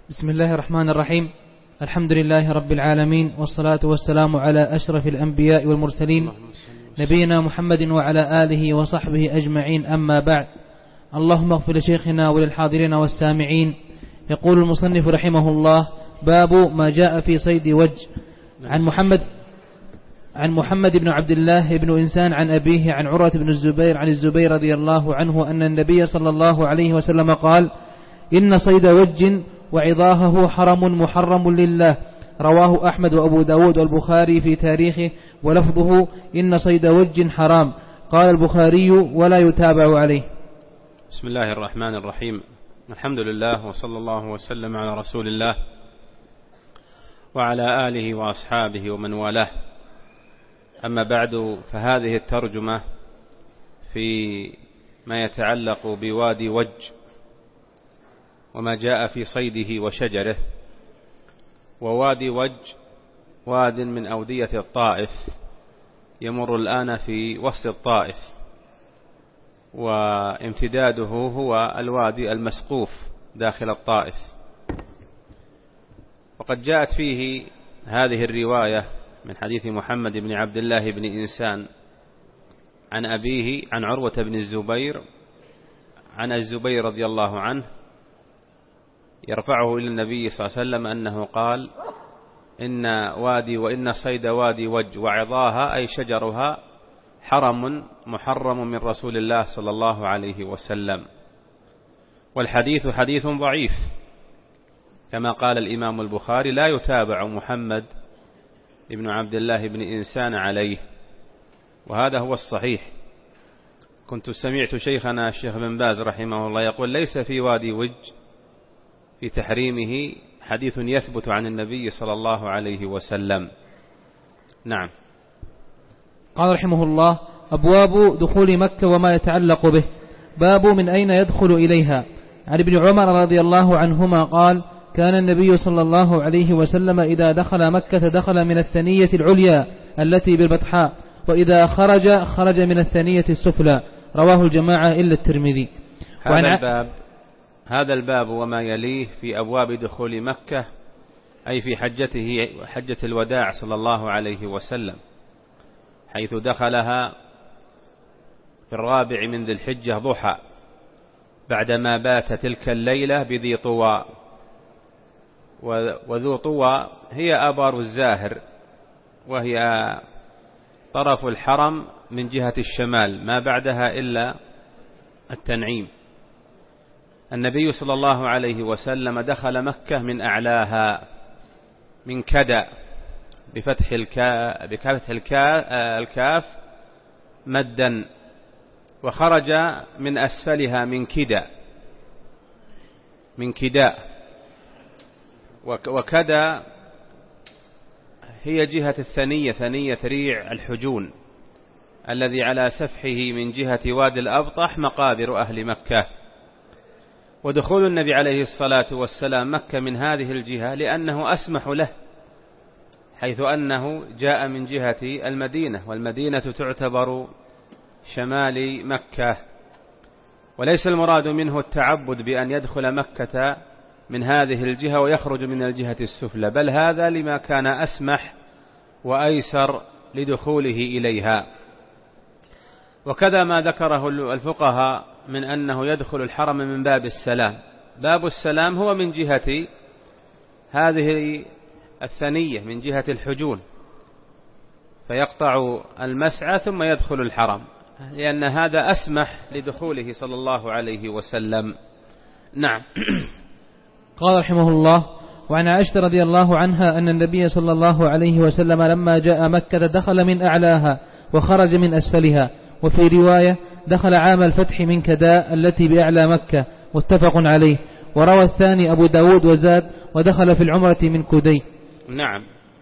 بسم الله الرحمن الرحيم. الحمد لله رب العالمين، والصلاة والسلام على أشرف الأنبياء والمرسلين نبينا محمد وعلى آله وصحبه أجمعين، أما بعد. اللهم اغفر لشيخنا وللحاضرين والسامعين. يقول المصنف رحمه الله: باب ما جاء في صيد وج. عن محمد بن عبد الله بن إنسان عن أبيه عن عروة بن الزبير عن الزبير رضي الله عنه أن النبي صلى الله عليه وسلم قال: إن صيد وج وعظاهه حرم محرم لله. رواه أحمد وأبو داود والبخاري في تاريخه، ولفظه: إن صيد وج حرام. قال البخاري: ولا يتابع عليه. بسم الله الرحمن الرحيم. الحمد لله، وصلى الله وسلم على رسول الله وعلى آله وأصحابه ومن والاه. أما بعد، فهذه الترجمة في ما يتعلق بوادي وج وما جاء في صيده وشجره. ووادي وج واد من أودية الطائف، يمر الآن في وسط الطائف، وامتداده هو الوادي المسقوف داخل الطائف. وقد جاءت فيه هذه الرواية من حديث محمد بن عبد الله بن إنسان عن أبيه عن عروة بن الزبير عن الزبير رضي الله عنه، يرفعه إلى النبي صلى الله عليه وسلم أنه قال: وإن صيد وادي وج وعظاها أي شجرها حرم محرم من رسول الله صلى الله عليه وسلم. والحديث حديث ضعيف، كما قال الإمام البخاري: لا يتابع محمد ابن عبد الله بن إنسان عليه، وهذا هو الصحيح. كنت سمعت شيخنا الشيخ بن باز رحمه الله يقول: ليس في وادي وج في تحريمه حديث يثبت عن النبي صلى الله عليه وسلم. نعم. قال رحمه الله: أبواب دخول مكة وما يتعلق به. باب من أين يدخل إليها. عن ابن عمر رضي الله عنهما قال: كان النبي صلى الله عليه وسلم إذا دخل مكة دخل من الثنية العليا التي بالبطحاء، وإذا خرج من الثنية السفلى. رواه الجماعة إلا الترمذي. هذا الباب وما يليه في أبواب دخول مكة، أي في حجة الوداع صلى الله عليه وسلم، حيث دخلها في 4 من ذي الحجة ضحى، بعدما بات تلك الليلة بذي طوى. وذو طوى هي آبار الزاهر، وهي طرف الحرم من جهة الشمال، ما بعدها إلا التنعيم. النبي صلى الله عليه وسلم دخل مكة من أعلاها، من كدى بفتح الكاف مدا، وخرج من أسفلها من كداء. وكدى هي جهة الثنية، ثنية ريع الحجون الذي على سفحه من جهة وادي الأبطح مقابر أهل مكة. ودخول النبي عليه الصلاة والسلام مكة من هذه الجهة لأنه أسمح له، حيث أنه جاء من جهة المدينة، والمدينة تعتبر شمال مكة، وليس المراد منه التعبد بأن يدخل مكة من هذه الجهة ويخرج من الجهة السفلى، بل هذا لما كان أسمح وأيسر لدخوله إليها. وكذا ما ذكره الفقهاء من أنه يدخل الحرم من باب السلام. باب السلام هو من جهة هذه الثنية، من جهة الحجون، فيقطع المسعى ثم يدخل الحرم، لأن هذا أسمح لدخوله صلى الله عليه وسلم. نعم. قال رحمه الله: وعن عائشة رضي الله عنها أن النبي صلى الله عليه وسلم لما جاء مكة دخل من أعلاها وخرج من أسفلها. وفي رواية: دخل عام الفتح من كداء التي بأعلى مكة، متفق عليه. وروى الثاني أبو داود وزاد: ودخل في العمرة من كدي. نعم.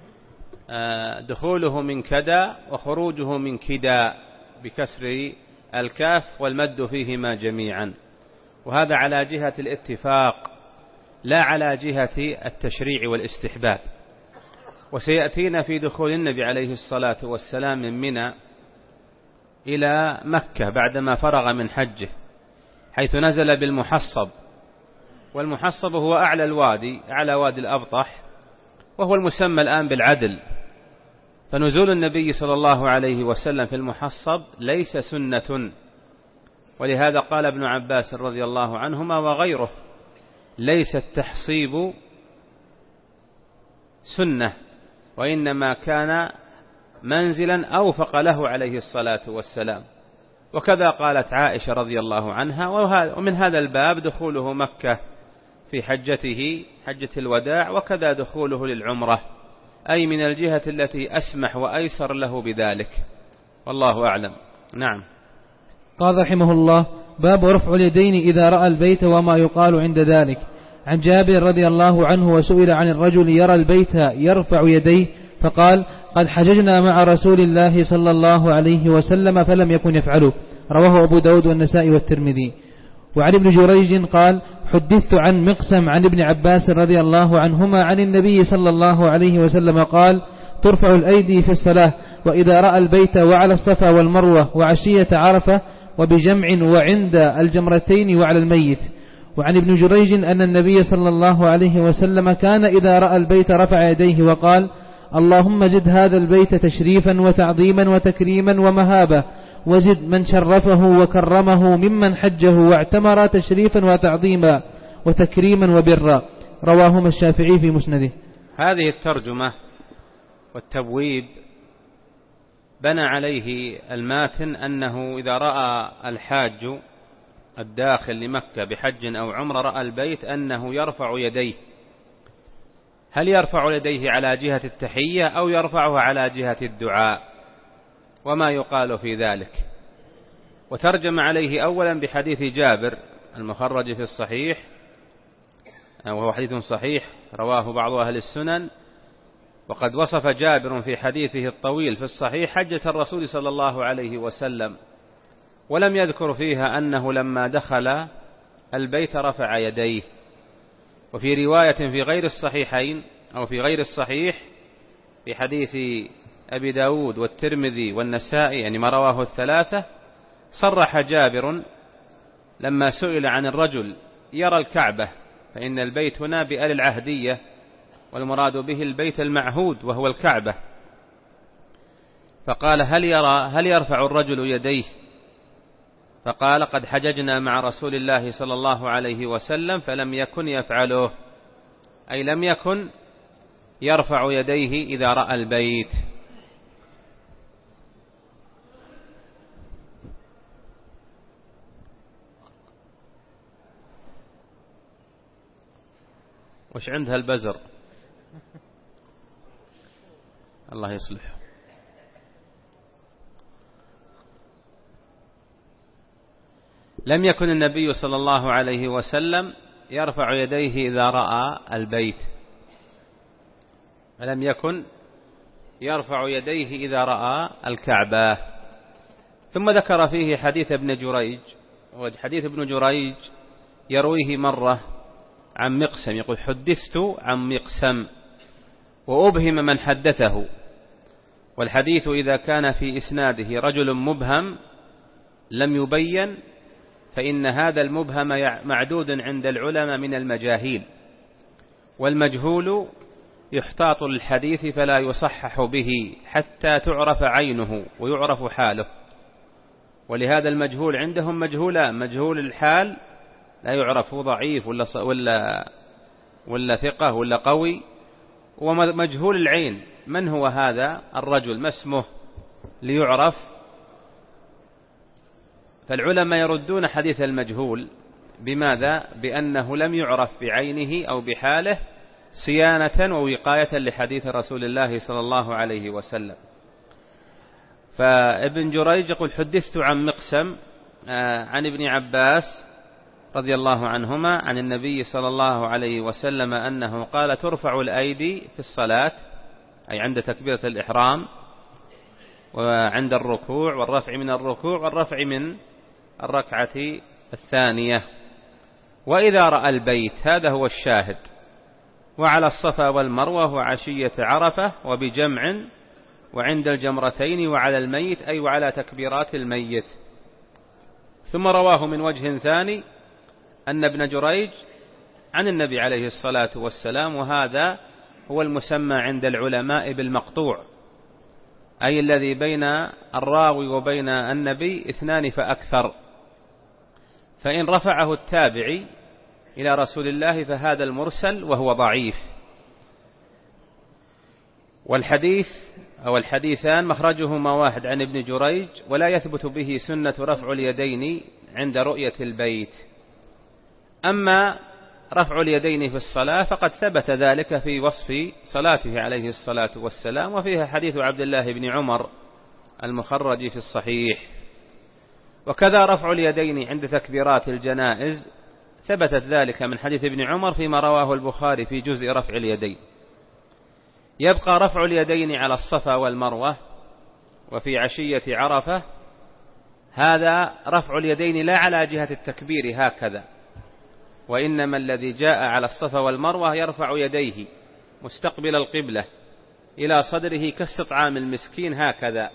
دخوله من كداء وخروجه من كداء بكسر الكاف والمد فيهما جميعا، وهذا على جهة الاتفاق لا على جهة التشريع والاستحباب. وسيأتينا في دخول النبي عليه الصلاة والسلام من منى إلى مكة بعدما فرغ من حجه، حيث نزل بالمحصب والمحصب هو أعلى الوادي، أعلى وادي الأبطح، وهو المسمى الآن بالعدل. فنزول النبي صلى الله عليه وسلم في المحصب ليس سنة، ولهذا قال ابن عباس رضي الله عنهما وغيره: ليس التحصيب سنة، وإنما كان منزلا أوفق له عليه الصلاة والسلام. وكذا قالت عائشة رضي الله عنها. ومن هذا الباب دخوله مكة في حجته حجة الوداع، وكذا دخوله للعمرة، أي من الجهة التي أسمح وأيسر له بذلك، والله أعلم. نعم. قال رحمه الله: باب رفع اليدين إذا رأى البيت وما يقال عند ذلك. عن جابر رضي الله عنه وسئل عن الرجل يرى البيت يرفع يديه فقال: قد حججنا مع رسول الله صلى الله عليه وسلم فلم يكن يفعله. رواه أبو داود والنسائي والترمذي. وعن ابن جريج قال: حدثت عن مقسم عن ابن عباس رضي الله عنهما عن النبي صلى الله عليه وسلم قال: ترفع الأيدي في الصلاة وإذا رأى البيت وعلى الصفا والمروة وعشية عرفة وبجمع وعند الجمرتين وعلى الميت. وعن ابن جريج أن النبي صلى الله عليه وسلم كان إذا رأى البيت رفع يديه وقال: اللهم زد هذا البيت تشريفا وتعظيما وتكريما ومهابة، وزد من شرفه وكرمه ممن حجه واعتمر تشريفا وتعظيما وتكريما وبرا. رواهما الشافعي في مسنده. هذه الترجمة والتبويب بنى عليه الماتن أنه إذا رأى الحاج الداخل لمكة بحج أو عمرة رأى البيت أنه يرفع يديه. هل يرفع يديه على جهة التحية أو يرفعه على جهة الدعاء، وما يقال في ذلك؟ وترجم عليه أولا بحديث جابر المخرج في الصحيح، وهو حديث صحيح رواه بعض أهل السنن. وقد وصف جابر في حديثه الطويل في الصحيح حجة الرسول صلى الله عليه وسلم، ولم يذكر فيها أنه لما دخل البيت رفع يديه. وفي رواية في غير الصحيحين أو في غير الصحيح في حديث أبي داود والترمذي والنسائي، يعني ما رواه الثلاثة، صرح جابر لما سئل عن الرجل يرى الكعبة، فإن البيت هنا بآل العهدية والمراد به البيت المعهود وهو الكعبة، فقال: هل يرفع الرجل يديه؟ فقال: قد حججنا مع رسول الله صلى الله عليه وسلم فلم يكن يفعله، أي لم يكن يرفع يديه إذا رأى البيت. وش عندها البزر؟ الله يصلح. لم يكن النبي صلى الله عليه وسلم يرفع يديه إذا رأى البيت، ولم يكن يرفع يديه إذا رأى الكعبة. ثم ذكر فيه حديث ابن جريج، وحديث ابن جريج يرويه مرة عن مقسم، يقول: حدثت عن مقسم، وأبهم من حدثه. والحديث إذا كان في إسناده رجل مبهم لم يبين، فإن هذا المبهم معدود عند العلماء من المجاهيل، والمجهول يحتاط للحديث فلا يصحح به حتى تعرف عينه ويعرف حاله. ولهذا المجهول عندهم مجهولان: مجهول الحال لا يعرف ضعيف ولا ثقة ولا قوي، ومجهول العين من هو هذا الرجل، ما اسمه، ليعرف. فالعلماء يردون حديث المجهول بماذا؟ بأنه لم يعرف بعينه أو بحاله صيانة ووقاية لحديث رسول الله صلى الله عليه وسلم. فابن جريج يقول: حدثت عن مقسم عن ابن عباس رضي الله عنهما عن النبي صلى الله عليه وسلم أنه قال: ترفع الأيدي في الصلاة، أي عند تكبيرة الإحرام، وعند الركوع، والرفع من الركوع، والرفع من الركعة الثانية، وإذا رأى البيت، هذا هو الشاهد، وعلى الصفا والمروة وعشية عرفة وبجمع وعند الجمرتين وعلى الميت، أي وعلى تكبيرات الميت. ثم رواه من وجه ثاني أن ابن جريج عن النبي عليه الصلاة والسلام، وهذا هو المسمى عند العلماء بالمقطوع، أي الذي بين الراوي وبين النبي 2 فأكثر. فإن رفعه التابعي إلى رسول الله فهذا المرسل وهو ضعيف. والحديث أو الحديثان مخرجهما واحد عن ابن جريج، ولا يثبت به سنة رفع اليدين عند رؤية البيت. أما رفع اليدين في الصلاة فقد ثبت ذلك في وصف صلاته عليه الصلاة والسلام، وفيها حديث عبد الله بن عمر المخرج في الصحيح. وكذا رفع اليدين عند تكبيرات الجنائز ثبتت ذلك من حديث ابن عمر فيما رواه البخاري في جزء رفع اليدين. يبقى رفع اليدين على الصفا والمروة وفي عشية عرفة، هذا رفع اليدين لا على جهة التكبير هكذا، وإنما الذي جاء على الصفا والمروة يرفع يديه مستقبل القبلة إلى صدره كاستطعام المسكين هكذا.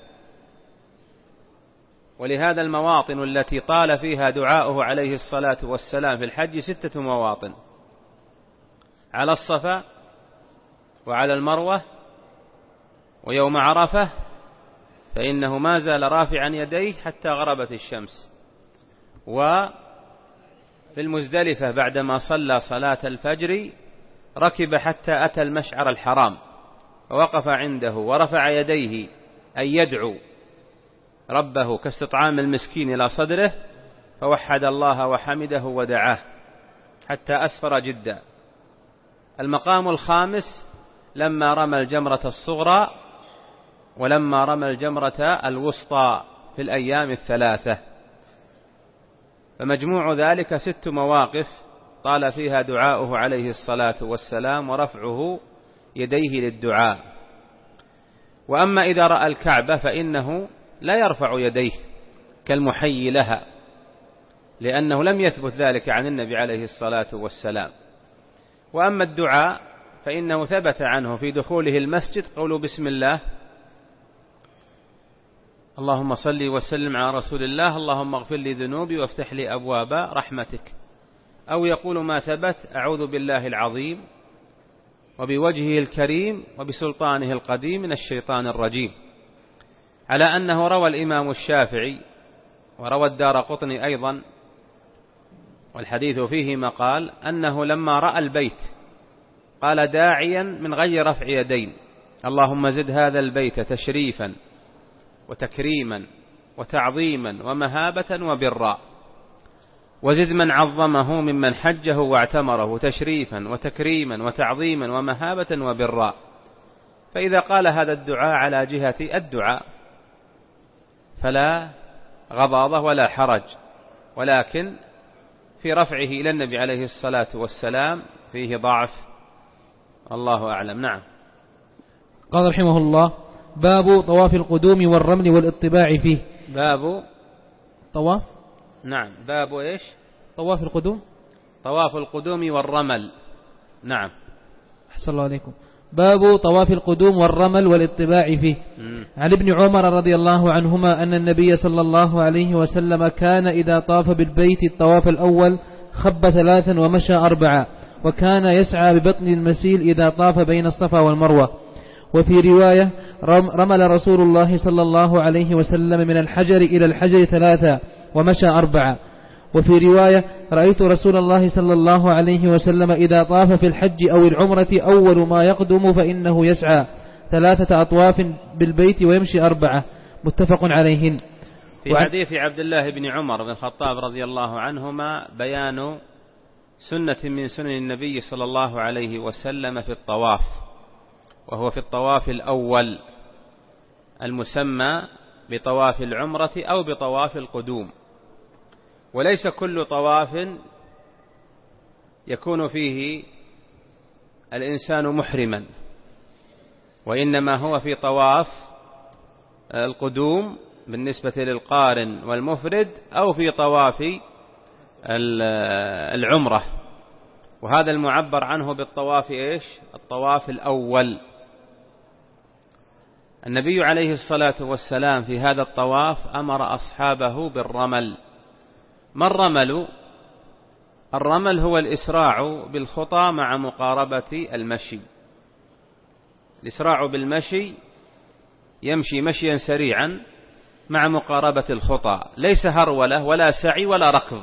ولهذا المواطن التي طال فيها دعاؤه عليه الصلاة والسلام في الحج 6 مواطن: على الصفا وعلى المروة ويوم عرفة، فإنه ما زال رافعا يديه حتى غربت الشمس. وفي المزدلفة بعدما صلى صلاة الفجر ركب حتى أتى المشعر الحرام ووقف عنده ورفع يديه أي يدعو ربه كاستطعام المسكين إلى صدره، فوحد الله وحمده ودعاه حتى أسفر جدا. المقام الخامس لما رمى الجمرة الصغرى ولما رمى الجمرة الوسطى في الأيام 3. فمجموع ذلك 6 مواقف طال فيها دعاؤه عليه الصلاة والسلام ورفعه يديه للدعاء. وأما إذا رأى الكعبة فإنه لا يرفع يديه كالمحيي لها، لأنه لم يثبت ذلك عن النبي عليه الصلاة والسلام. وأما الدعاء فإنه ثبت عنه في دخوله المسجد قوله بسم الله اللهم صل وسلم على رسول الله اللهم اغفر لي ذنوبي وافتح لي أبواب رحمتك، أو يقول ما ثبت أعوذ بالله العظيم وبوجهه الكريم وبسلطانه القديم من الشيطان الرجيم، على أنه روى الإمام الشافعي وروى الدارقطني أيضا، والحديث فيه مقال أنه لما رأى البيت قال داعيا من غير رفع يدين اللهم زد هذا البيت تشريفا وتكريما وتعظيما ومهابة وبرا، وزد من عظمه ممن حجه واعتمره تشريفا وتكريما وتعظيما ومهابة وبرا. فإذا قال هذا الدعاء على جهة الدعاء فلا غضاضة ولا حرج، ولكن في رفعه إلى النبي عليه الصلاة والسلام فيه ضعف، الله أعلم. نعم. قال رحمه الله: باب طواف القدوم والرمل والاطباع فيه. باب طواف، نعم، باب إيش؟ طواف القدوم، طواف القدوم والرمل. نعم. أحسن الله عليكم. باب طواف القدوم والرمل والاطباع فيه. عن ابن عمر رضي الله عنهما أن النبي صلى الله عليه وسلم كان إذا طاف بالبيت الطواف الأول خب 3 ومشى 4، وكان يسعى ببطن المسيل إذا طاف بين الصفا والمروة. وفي رواية رمل رسول الله صلى الله عليه وسلم من الحجر إلى الحجر 3 ومشى 4. وفي رواية رأيت رسول الله صلى الله عليه وسلم إذا طاف في الحج أو العمرة أول ما يقدم فإنه يسعى 3 أطواف بالبيت ويمشي 4، متفق عليهن. في حديث عبد الله بن عمر بن الخطاب رضي الله عنهما بيان سنة من سنن النبي صلى الله عليه وسلم في الطواف، وهو في الطواف الأول المسمى بطواف العمرة أو بطواف القدوم. وليس كل طواف يكون فيه الإنسان محرما، وإنما هو في طواف القدوم بالنسبة للقارن والمفرد، أو في طواف العمرة، وهذا المعبر عنه بالطواف إيش؟ الطواف الأول. النبي عليه الصلاة والسلام في هذا الطواف أمر أصحابه بالرمل. ما الرمل؟ الرمل هو الإسراع بالخطى مع مقاربة المشي. الإسراع بالمشي، يمشي مشيا سريعا مع مقاربة الخطى، ليس هرولة ولا سعي ولا ركض،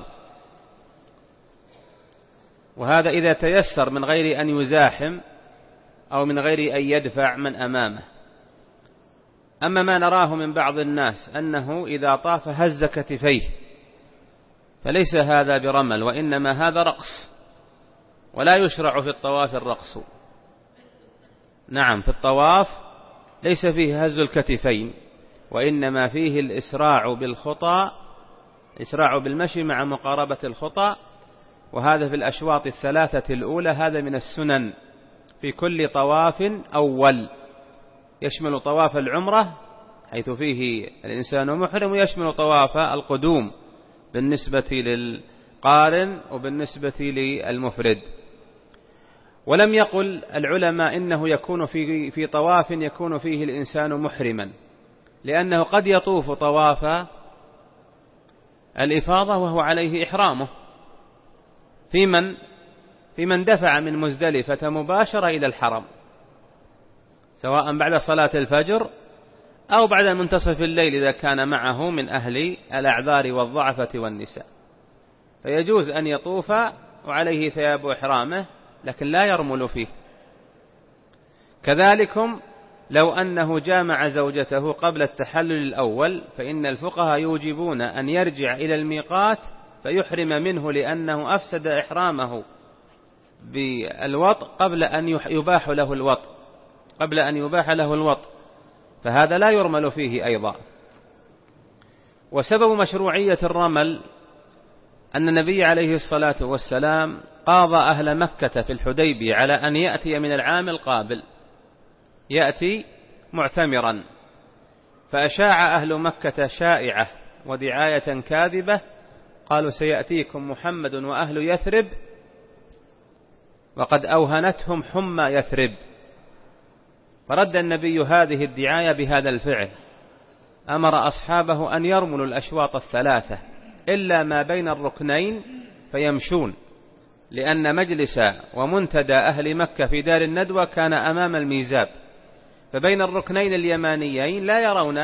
وهذا إذا تيسر من غير أن يزاحم أو من غير أن يدفع من أمامه. أما ما نراه من بعض الناس أنه إذا طاف هز كتفيه، فليس هذا برمل، وإنما هذا رقص، ولا يشرع في الطواف الرقص. نعم، في الطواف ليس فيه هز الكتفين، وإنما فيه الإسراع بالخطى، إسراع بالمشي مع مقاربة الخطى، وهذا في الأشواط الثلاثة الأولى. هذا من السنن في كل طواف أول، يشمل طواف العمرة حيث فيه الإنسان محرم، ويشمل طواف القدوم بالنسبة للقارن وبالنسبة للمفرد. ولم يقل العلماء إنه يكون في طواف يكون فيه الإنسان محرما، لأنه قد يطوف طواف الإفاضة وهو عليه إحرامه، في من دفع من مزدلفة مباشرة إلى الحرم، سواء بعد صلاة الفجر أو بعد منتصف الليل إذا كان معه من أهل الأعذار والضعفة والنساء، فيجوز أن يطوف وعليه ثياب إحرامه لكن لا يرمل فيه. كذلكم لو أنه جامع زوجته قبل التحلل الأول، فإن الفقهاء يوجبون أن يرجع إلى الميقات فيحرم منه، لأنه أفسد إحرامه بالوطء قبل أن يباح له الوطء، فهذا لا يرمل فيه أيضا. وسبب مشروعية الرمل أن النبي عليه الصلاة والسلام قاضى أهل مكة في الحديبية على أن يأتي من العام القابل، يأتي معتمرا، فأشاع أهل مكة شائعة ودعاية كاذبة، قالوا سيأتيكم محمد وأهل يثرب وقد أوهنتهم حمى يثرب، فرد النبي هذه الدعاية بهذا الفعل، أمر أصحابه أن يرملوا الأشواط الثلاثة إلا ما بين الركنين فيمشون، لأن مجلس ومنتدى أهل مكة في دار الندوة كان أمام الميزاب، فبين الركنين اليمانيين لا يرون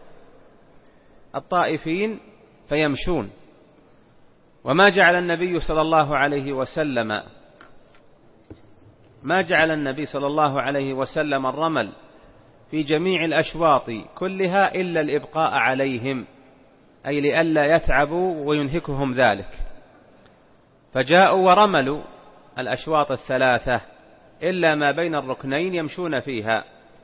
الطائفين فيمشون. وما جعل النبي صلى الله عليه وسلم الرمل في جميع الأشواط كلها إلا الإبقاء عليهم، أي لئلا يتعبوا وينهكهم ذلك، فجاءوا ورملوا الأشواط الثلاثة إلا ما بين الركنين يمشون فيها.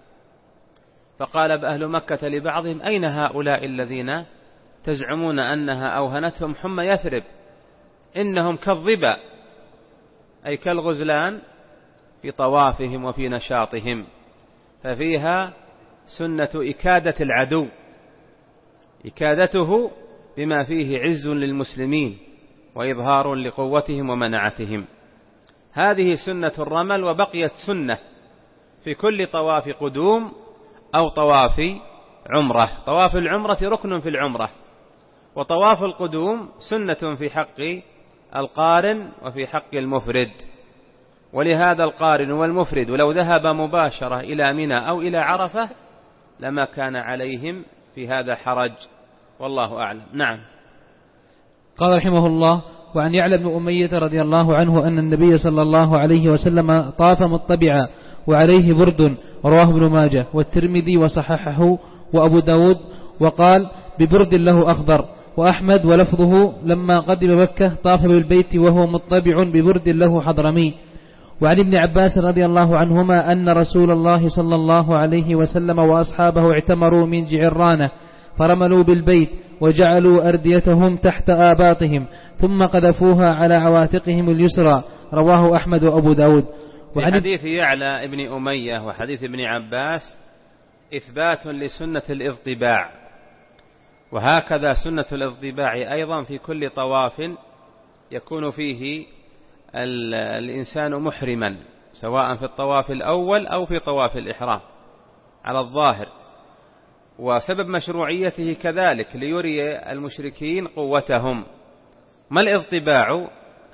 فقال أهل مكة لبعضهم أين هؤلاء الذين تزعمون أنها أوهنتهم حمى يثرب؟ إنهم كالظبا، أي كالغزلان في طوافهم وفي نشاطهم، ففيها سنة إكادة العدو، إكادته بما فيه عز للمسلمين وإظهار لقوتهم ومنعتهم. هذه سنة الرمل، وبقيت سنة في كل طواف قدوم أو طواف عمرة. طواف العمرة ركن في العمرة، وطواف القدوم سنة في حق القارن وفي حق المفرد. ولهذا القارن والمفرد لو ذهب مباشرة إلى منى أو إلى عرفة لما كان عليهم في هذا حرج، والله أعلم. نعم. قال رحمه الله: وعن يعلى بن أمية رضي الله عنه أن النبي صلى الله عليه وسلم طاف مطبعا وعليه برد، رواه ابن ماجه والترمذي وصححه وأبو داود، وقال ببرد له أخضر. وأحمد ولفظه لما قدم مكة طاف بالبيت وهو مطبع ببرد له حضرمي. وعن ابن عباس رضي الله عنهما أن رسول الله صلى الله عليه وسلم وأصحابه اعتمروا من جعرانة فرملوا بالبيت وجعلوا أرديتهم تحت آباطهم ثم قذفوها على عواتقهم اليسرى، رواه أحمد وأبو داود. في حديث يعلى ابن أمية وحديث ابن عباس إثبات لسنة الاضطباع، وهكذا سنة الاضطباع أيضا في كل طواف يكون فيه الإنسان محرما، سواء في الطواف الأول أو في طواف الإحرام على الظاهر. وسبب مشروعيته كذلك ليري المشركين قوتهم. ما الاضطباع؟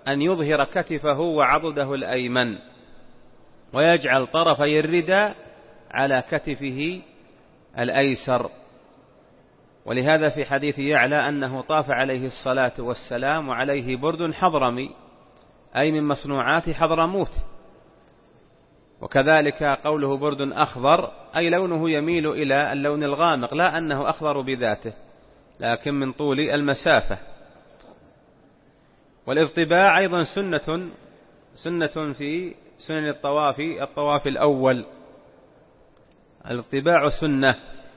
أن يظهر كتفه وعضده الأيمن ويجعل طرفي الرداء على كتفه الأيسر. ولهذا في حديث يعلى أنه طاف عليه الصلاة والسلام وعليه برد حضرمي، أي من مصنوعات حضرموت. وكذلك قوله برد أخضر، أي لونه يميل إلى اللون الغامق، لا أنه أخضر بذاته، لكن من طول المسافة. والاضطباع أيضا سنة في سنن الطواف الأول. الاضطباع سنة.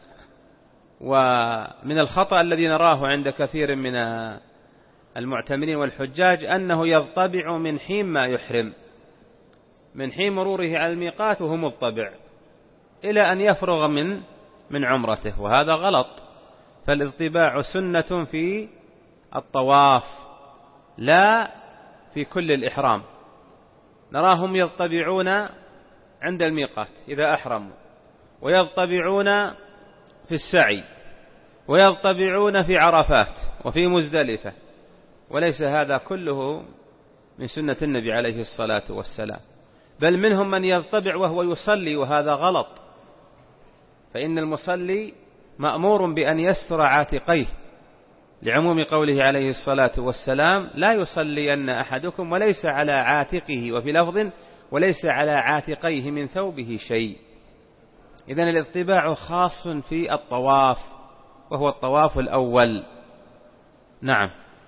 ومن الخطأ الذي نراه عند كثير من المعتمرين والحجاج أنه يضطبع من حين ما يحرم، من حين مروره على الميقات وهو مضطبع إلى أن يفرغ من عمرته، وهذا غلط. فالاضطباع سنة في الطواف لا في كل الإحرام. نراهم يضطبعون عند الميقات إذا أحرموا، ويضطبعون في السعي، ويضطبعون في عرفات وفي مزدلفة، وليس هذا كله من سنة النبي عليه الصلاة والسلام. بل منهم من يضطبع وهو يصلي، وهذا غلط، فإن المصلي مأمور بأن يستر عاتقيه، لعموم قوله عليه الصلاة والسلام: لا يصلين أحدكم وليس على عاتقه، وفي لفظ: وليس على عاتقيه من ثوبه شيء. إذن الاضطباع خاص في الطواف، وهو الطواف الأول. نعم.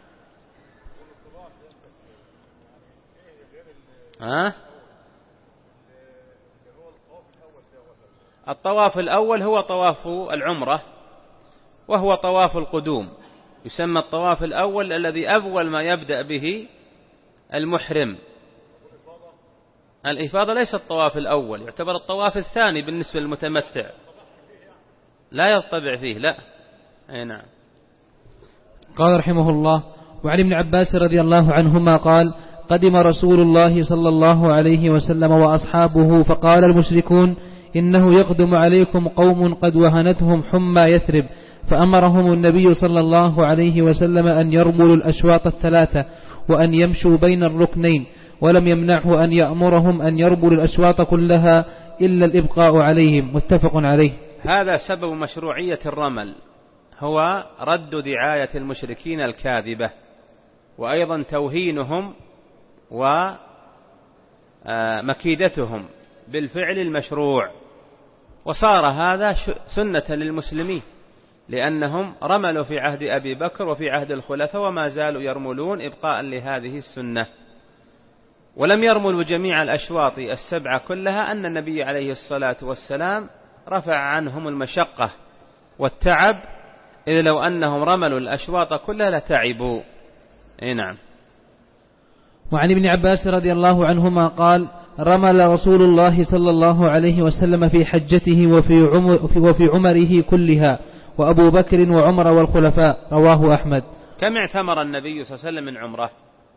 الطواف الأول هو طواف العمرة، وهو طواف القدوم. يسمى الطواف الأول الذي أول ما يبدأ به المحرم. الإفاضة ليس الطواف الأول، يعتبر الطواف الثاني بالنسبة للمتمتع، لا يضطبع فيه، لا. أي نعم. قال رحمه الله: وعن ابن عباس رضي الله عنهما قال: قدم رسول الله صلى الله عليه وسلم وأصحابه، فقال المشركون: إنه يقدم عليكم قوم قد وهنتهم حمى يثرب، فأمرهم النبي صلى الله عليه وسلم أن يرملوا الأشواط الثلاثة وأن يمشوا بين الركنين، ولم يمنعه أن يأمرهم أن يرملوا الأشواط كلها إلا الإبقاء عليهم. متفق عليه. هذا سبب مشروعية الرمل، هو رد دعاية المشركين الكاذبة، وأيضا توهينهم ومكيدتهم بالفعل المشروع. وصار هذا سنة للمسلمين، لأنهم رملوا في عهد أبي بكر وفي عهد الخلفاء، وما زالوا يرملون إبقاء لهذه السنة. ولم يرملوا جميع الأشواط السبعة كلها، أن النبي عليه الصلاة والسلام رفع عنهم المشقة والتعب، إذ لو أنهم رملوا الأشواط كلها لتعبوا. نعم. وعن ابن عباس رضي الله عنهما قال: رمل رسول الله صلى الله عليه وسلم في حجته وفي عمره كلها، وأبو بكر وعمر والخلفاء. رواه أحمد. كم اعتمر النبي صلى الله عليه وسلم من عمره؟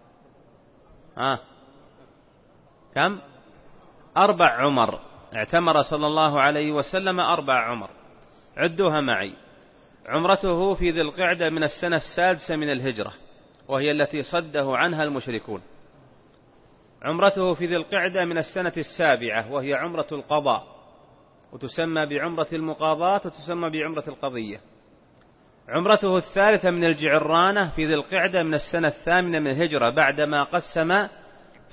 كم؟ 4 عمر. اعتمر صلى الله عليه وسلم 4 عمر، عدوها معي. عمرته في ذي القعدة من السنة 6 من الهجرة، وهي التي صده عنها المشركون. عمرته في ذي القعدة من السنة 7، وهي عمرة القضاء، وتسمى بعمرة المقاضاة، وتسمى بعمرة القضية. عمرته الثالثة من الجعرانة في ذي القعدة من السنة 8 من الهجرة، بعدما قسم في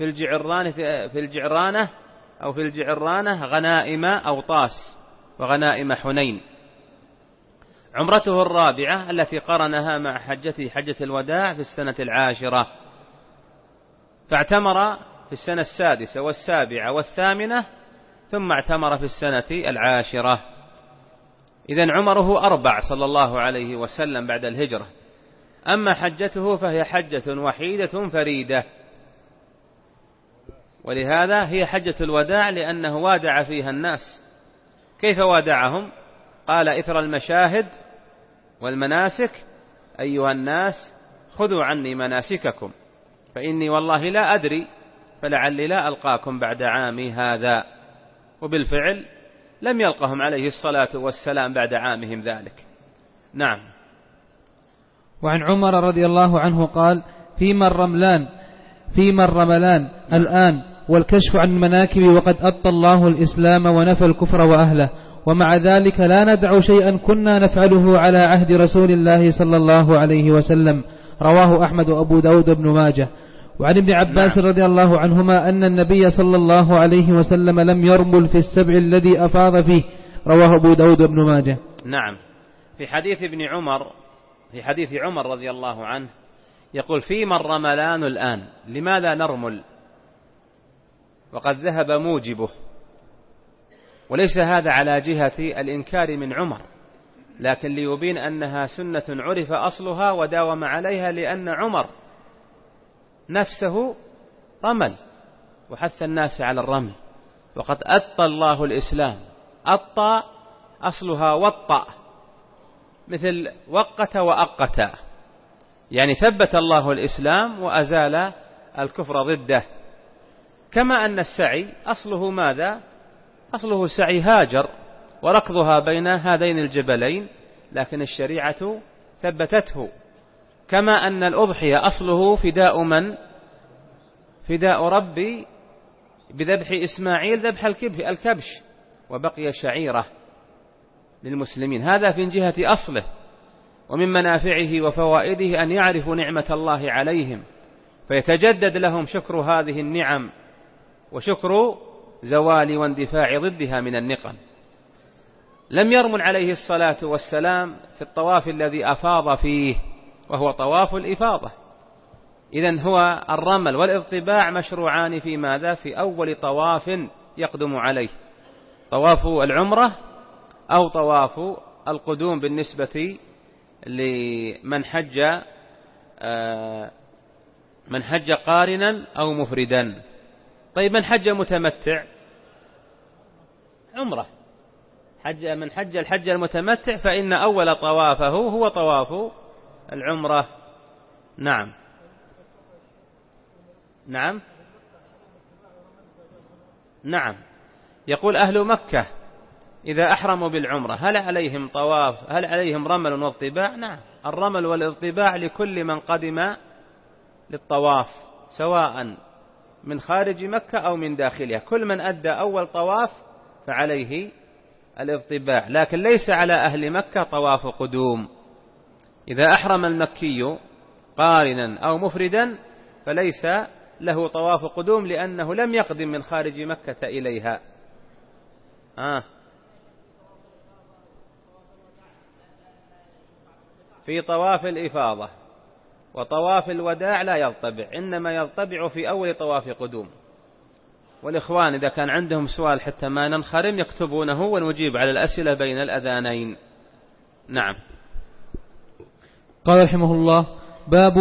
الجعرانة غنائم أوطاس وغنائم حنين. عمرته الرابعة التي قرنها مع حجة الوداع في السنة 10، فاعتمر في السنة 6 و7 و8، ثم اعتمر في السنة 10. إذن عمره 4 صلى الله عليه وسلم بعد الهجرة. أما حجته فهي حجة وحيدة فريدة، ولهذا هي حجة الوداع، لأنه وادع فيها الناس. كيف وادعهم؟ قال: إثر المشاهد والمناسك أيها الناس خذوا عني مناسككم، فإني والله لا أدري، فلعلي لا ألقاكم بعد عامي هذا. وبالفعل لم يلقهم عليه الصلاة والسلام بعد عامهم ذلك. نعم. وعن عمر رضي الله عنه قال: فيما الرملان فيما الرملان الآن والكشف عن المناكب وقد أبطى الله الإسلام ونفى الكفر وأهله، ومع ذلك لا ندع شيئا كنا نفعله على عهد رسول الله صلى الله عليه وسلم. رواه أحمد وأبو داود بن ماجه. وعن ابن عباس رضي الله عنهما أن النبي صلى الله عليه وسلم لم يرمل في السبع الذي أفاض فيه. رواه أبو داود بن ماجه. نعم. في حديث عمر رضي الله عنه يقول فيما الرملان الآن، لماذا نرمل وقد ذهب موجبه؟ وليس هذا على جهة الإنكار من عمر، لكن ليبين أنها سنة عرف أصلها وداوم عليها، لأن عمر نفسه رمل وحث الناس على الرمل، وقد أبطى الله الإسلام. أبطى أصلها وطأ، مثل وقت وأقت، يعني ثبت الله الإسلام وأزال الكفر ضده. كما أن السعي أصله ماذا؟ أصله سعي هاجر وركضها بين هذين الجبلين، لكن الشريعة ثبتته. كما أن الأضحية أصله فداء من؟ فداء ربي بذبح إسماعيل ذبح الكبش، وبقي شعيرة للمسلمين. هذا في جهة أصله. ومن منافعه وفوائده أن يعرفوا نعمة الله عليهم، فيتجدد لهم شكر هذه النعم وشكر زوال واندفاع ضدها من النقم. لم يرمل عليه الصلاة والسلام في الطواف الذي أفاض فيه، وهو طواف الإفاضة. إذن هو الرمل والاضطباع مشروعان في ماذا؟ في أول طواف يقدم عليه، طواف العمرة أو طواف القدوم بالنسبة لمن حج قارنا أو مفردا. طيب من حج متمتع؟ عمرة. من حج الحج المتمتع فإن أول طوافه هو طواف العمرة. نعم. نعم. نعم. يقول أهل مكة إذا أحرموا بالعمرة هل عليهم رمل واضطباع؟ نعم، الرمل والاضطباع لكل من قدم للطواف، سواء من خارج مكة أو من داخلها. كل من أدى أول طواف فعليه الاضطباع، لكن ليس على أهل مكة طواف قدوم. إذا أحرم المكي قارنا أو مفردا فليس له طواف قدوم، لأنه لم يقدم من خارج مكة إليها. في طواف الإفاضة وطواف الوداع لا يضطبع، إنما يضطبع في أول طواف قدوم. والإخوان إذا كان عندهم سؤال حتى ما ننخرم يكتبونه ونجيب على الأسئلة بين الأذانين. نعم. قال رحمه الله: باب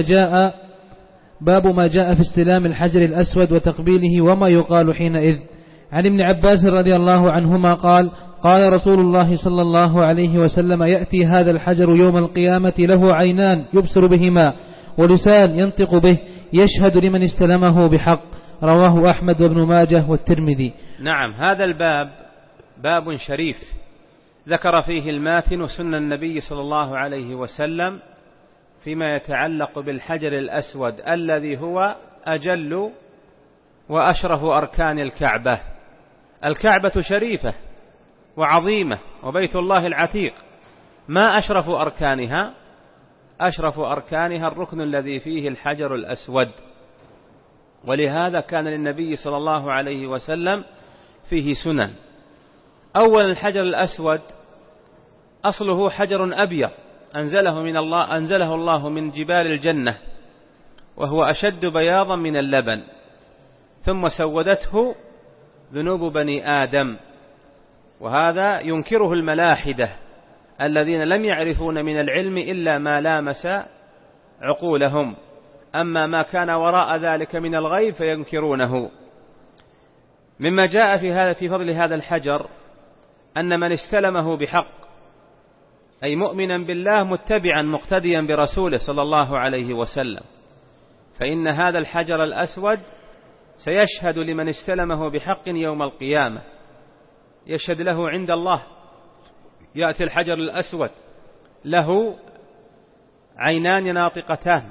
ما جاء في استلام الحجر الأسود وتقبيله وما يقال حينئذ. عن ابن عباس رضي الله عنهما قال: قال رسول الله صلى الله عليه وسلم: يأتي هذا الحجر يوم القيامة له عينان يبصر بهما ولسان ينطق به يشهد لمن استلمه بحق. رواه أحمد وابن ماجه والترمذي. نعم. هذا الباب باب شريف ذكر فيه الماتن سنن النبي صلى الله عليه وسلم فيما يتعلق بالحجر الأسود الذي هو أجل وأشرف أركان الكعبة. الكعبة شريفة وعظيمة وبيت الله العتيق. ما أشرف أركانها؟ أشرف أركانها الركن الذي فيه الحجر الأسود. ولهذا كان للنبي صلى الله عليه وسلم فيه سنن. أولا الحجر الأسود أصله حجر أبيض أنزله الله من جبال الجنة، وهو أشد بياضا من اللبن، ثم سودته ذنوب بني آدم. وهذا ينكره الملاحدة الذين لم يعرفون من العلم إلا ما لامس عقولهم، أما ما كان وراء ذلك من الغيب فينكرونه. مما جاء في فضل هذا الحجر أن من استلمه بحق، أي مؤمنا بالله متبعا مقتديا برسوله صلى الله عليه وسلم، فإن هذا الحجر الأسود سيشهد لمن استلمه بحق يوم القيامة، يشهد له عند الله. يأتي الحجر الأسود له عينان ناطقتان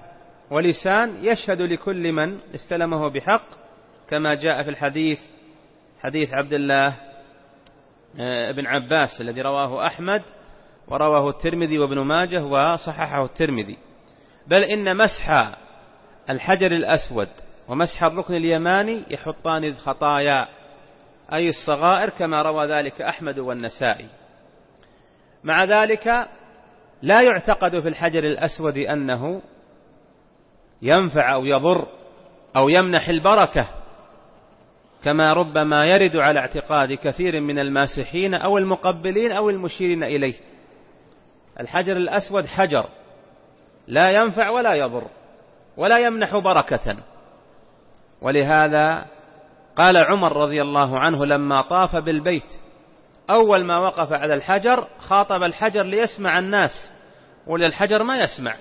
ولسان يشهد لكل من استلمه بحق، كما جاء في الحديث، حديث عبد الله بن عباس الذي رواه أحمد ورواه الترمذي وابن ماجه وصححه الترمذي. بل إن مسح الحجر الأسود ومسح الركن اليماني يحطان الخطايا، أي الصغائر، كما روى ذلك أحمد والنسائي. مع ذلك لا يعتقد في الحجر الأسود أنه ينفع أو يضر أو يمنح البركة، كما ربما يرد على اعتقاد كثير من الماسحين أو المقبلين أو المشيرين إليه. الحجر الأسود حجر لا ينفع ولا يضر ولا يمنح بركة. ولهذا قال عمر رضي الله عنه لما طاف بالبيت أول ما وقف على الحجر خاطب الحجر ليسمع الناس، وللحجر ما يسمع،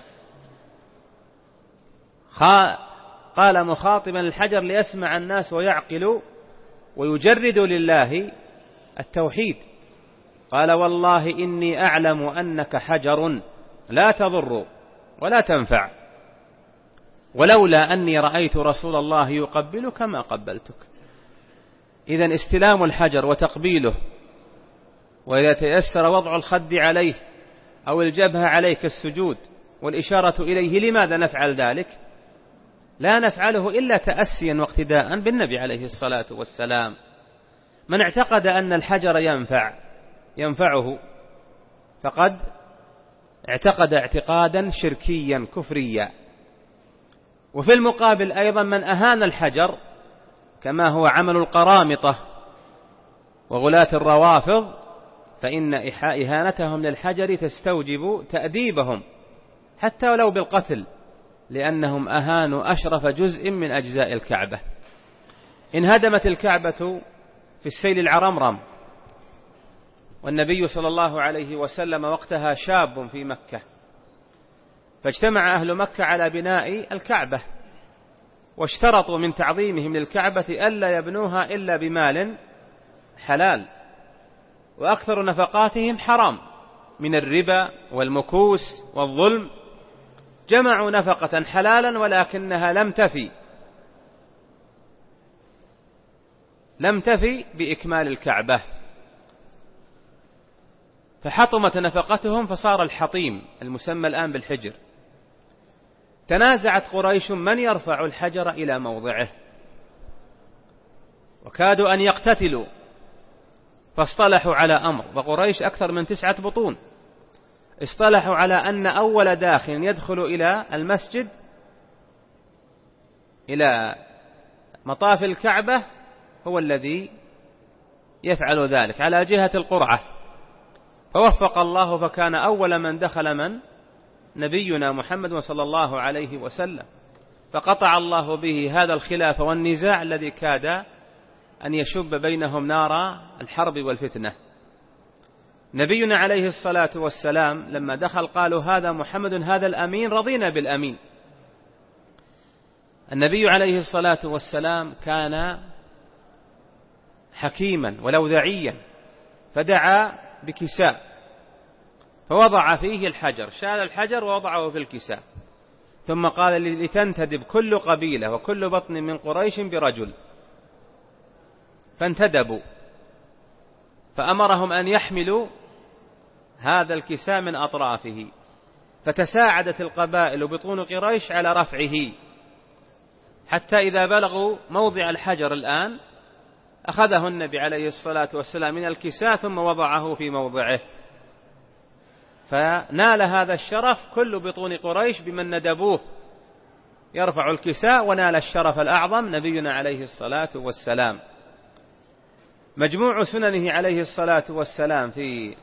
قال مخاطبا الحجر ليسمع الناس ويعقل ويجرد لله التوحيد. قال والله إني أعلم أنك حجر لا تضر ولا تنفع، ولولا أني رأيت رسول الله يقبلك ما قبلتك. إذن استلام الحجر وتقبيله، وإذا تيسر وضع الخد عليه أو الجبهة عليه كالسجود والإشارة إليه، لماذا نفعل ذلك؟ لا نفعله إلا تأسيا واقتداء بالنبي عليه الصلاة والسلام. من اعتقد أن الحجر ينفعه فقد اعتقد اعتقادا شركيا كفريا. وفي المقابل أيضا من أهان الحجر، كما هو عمل القرامطة وغلاة الروافض، فإن إهانتهم للحجر تستوجب تأديبهم حتى ولو بالقتل، لأنهم أهانوا أشرف جزء من أجزاء الكعبة. انهدمت الكعبة في السيل العرمرم، والنبي صلى الله عليه وسلم وقتها شاب في مكة، فاجتمع أهل مكة على بناء الكعبة، واشترطوا من تعظيمهم للكعبة ألا يبنوها إلا بمال حلال، وأكثر نفقاتهم حرام من الربا والمكوس والظلم. جمعوا نفقة حلالا ولكنها لم تفي بإكمال الكعبة، فحطمت نفقتهم فصار الحطيم المسمى الآن بالحجر. تنازعت قريش من يرفع الحجر إلى موضعه، وكادوا أن يقتتلوا، فاصطلحوا على أمر، وقريش أكثر من 9 بطون، اصطلحوا على أن أول داخل يدخل إلى المسجد إلى مطاف الكعبة هو الذي يفعل ذلك على جهة القرعة. فوفق الله، فكان أول من دخل من نبينا محمد صلى الله عليه وسلم، فقطع الله به هذا الخلاف والنزاع الذي كاد أن يشب بينهم نار الحرب والفتنة. نبينا عليه الصلاة والسلام لما دخل قالوا هذا محمد هذا الأمين، رضينا بالأمين. النبي عليه الصلاة والسلام كان حكيما ولوذعيا، فدعا بكساء فوضع فيه الحجر، شال الحجر ووضعه في الكساء، ثم قال لتنتدب كل قبيلة وكل بطن من قريش برجل، فانتدبوا، فأمرهم أن يحملوا هذا الكساء من أطرافه، فتساعدت القبائل بطون قريش على رفعه، حتى إذا بلغوا موضع الحجر الآن أخذه النبي عليه الصلاة والسلام من الكساء ثم وضعه في موضعه، فنال هذا الشرف كل بطون قريش بمن ندبوه يرفع الكساء، ونال الشرف الأعظم نبينا عليه الصلاة والسلام. مجموع سننه عليه الصلاة والسلام في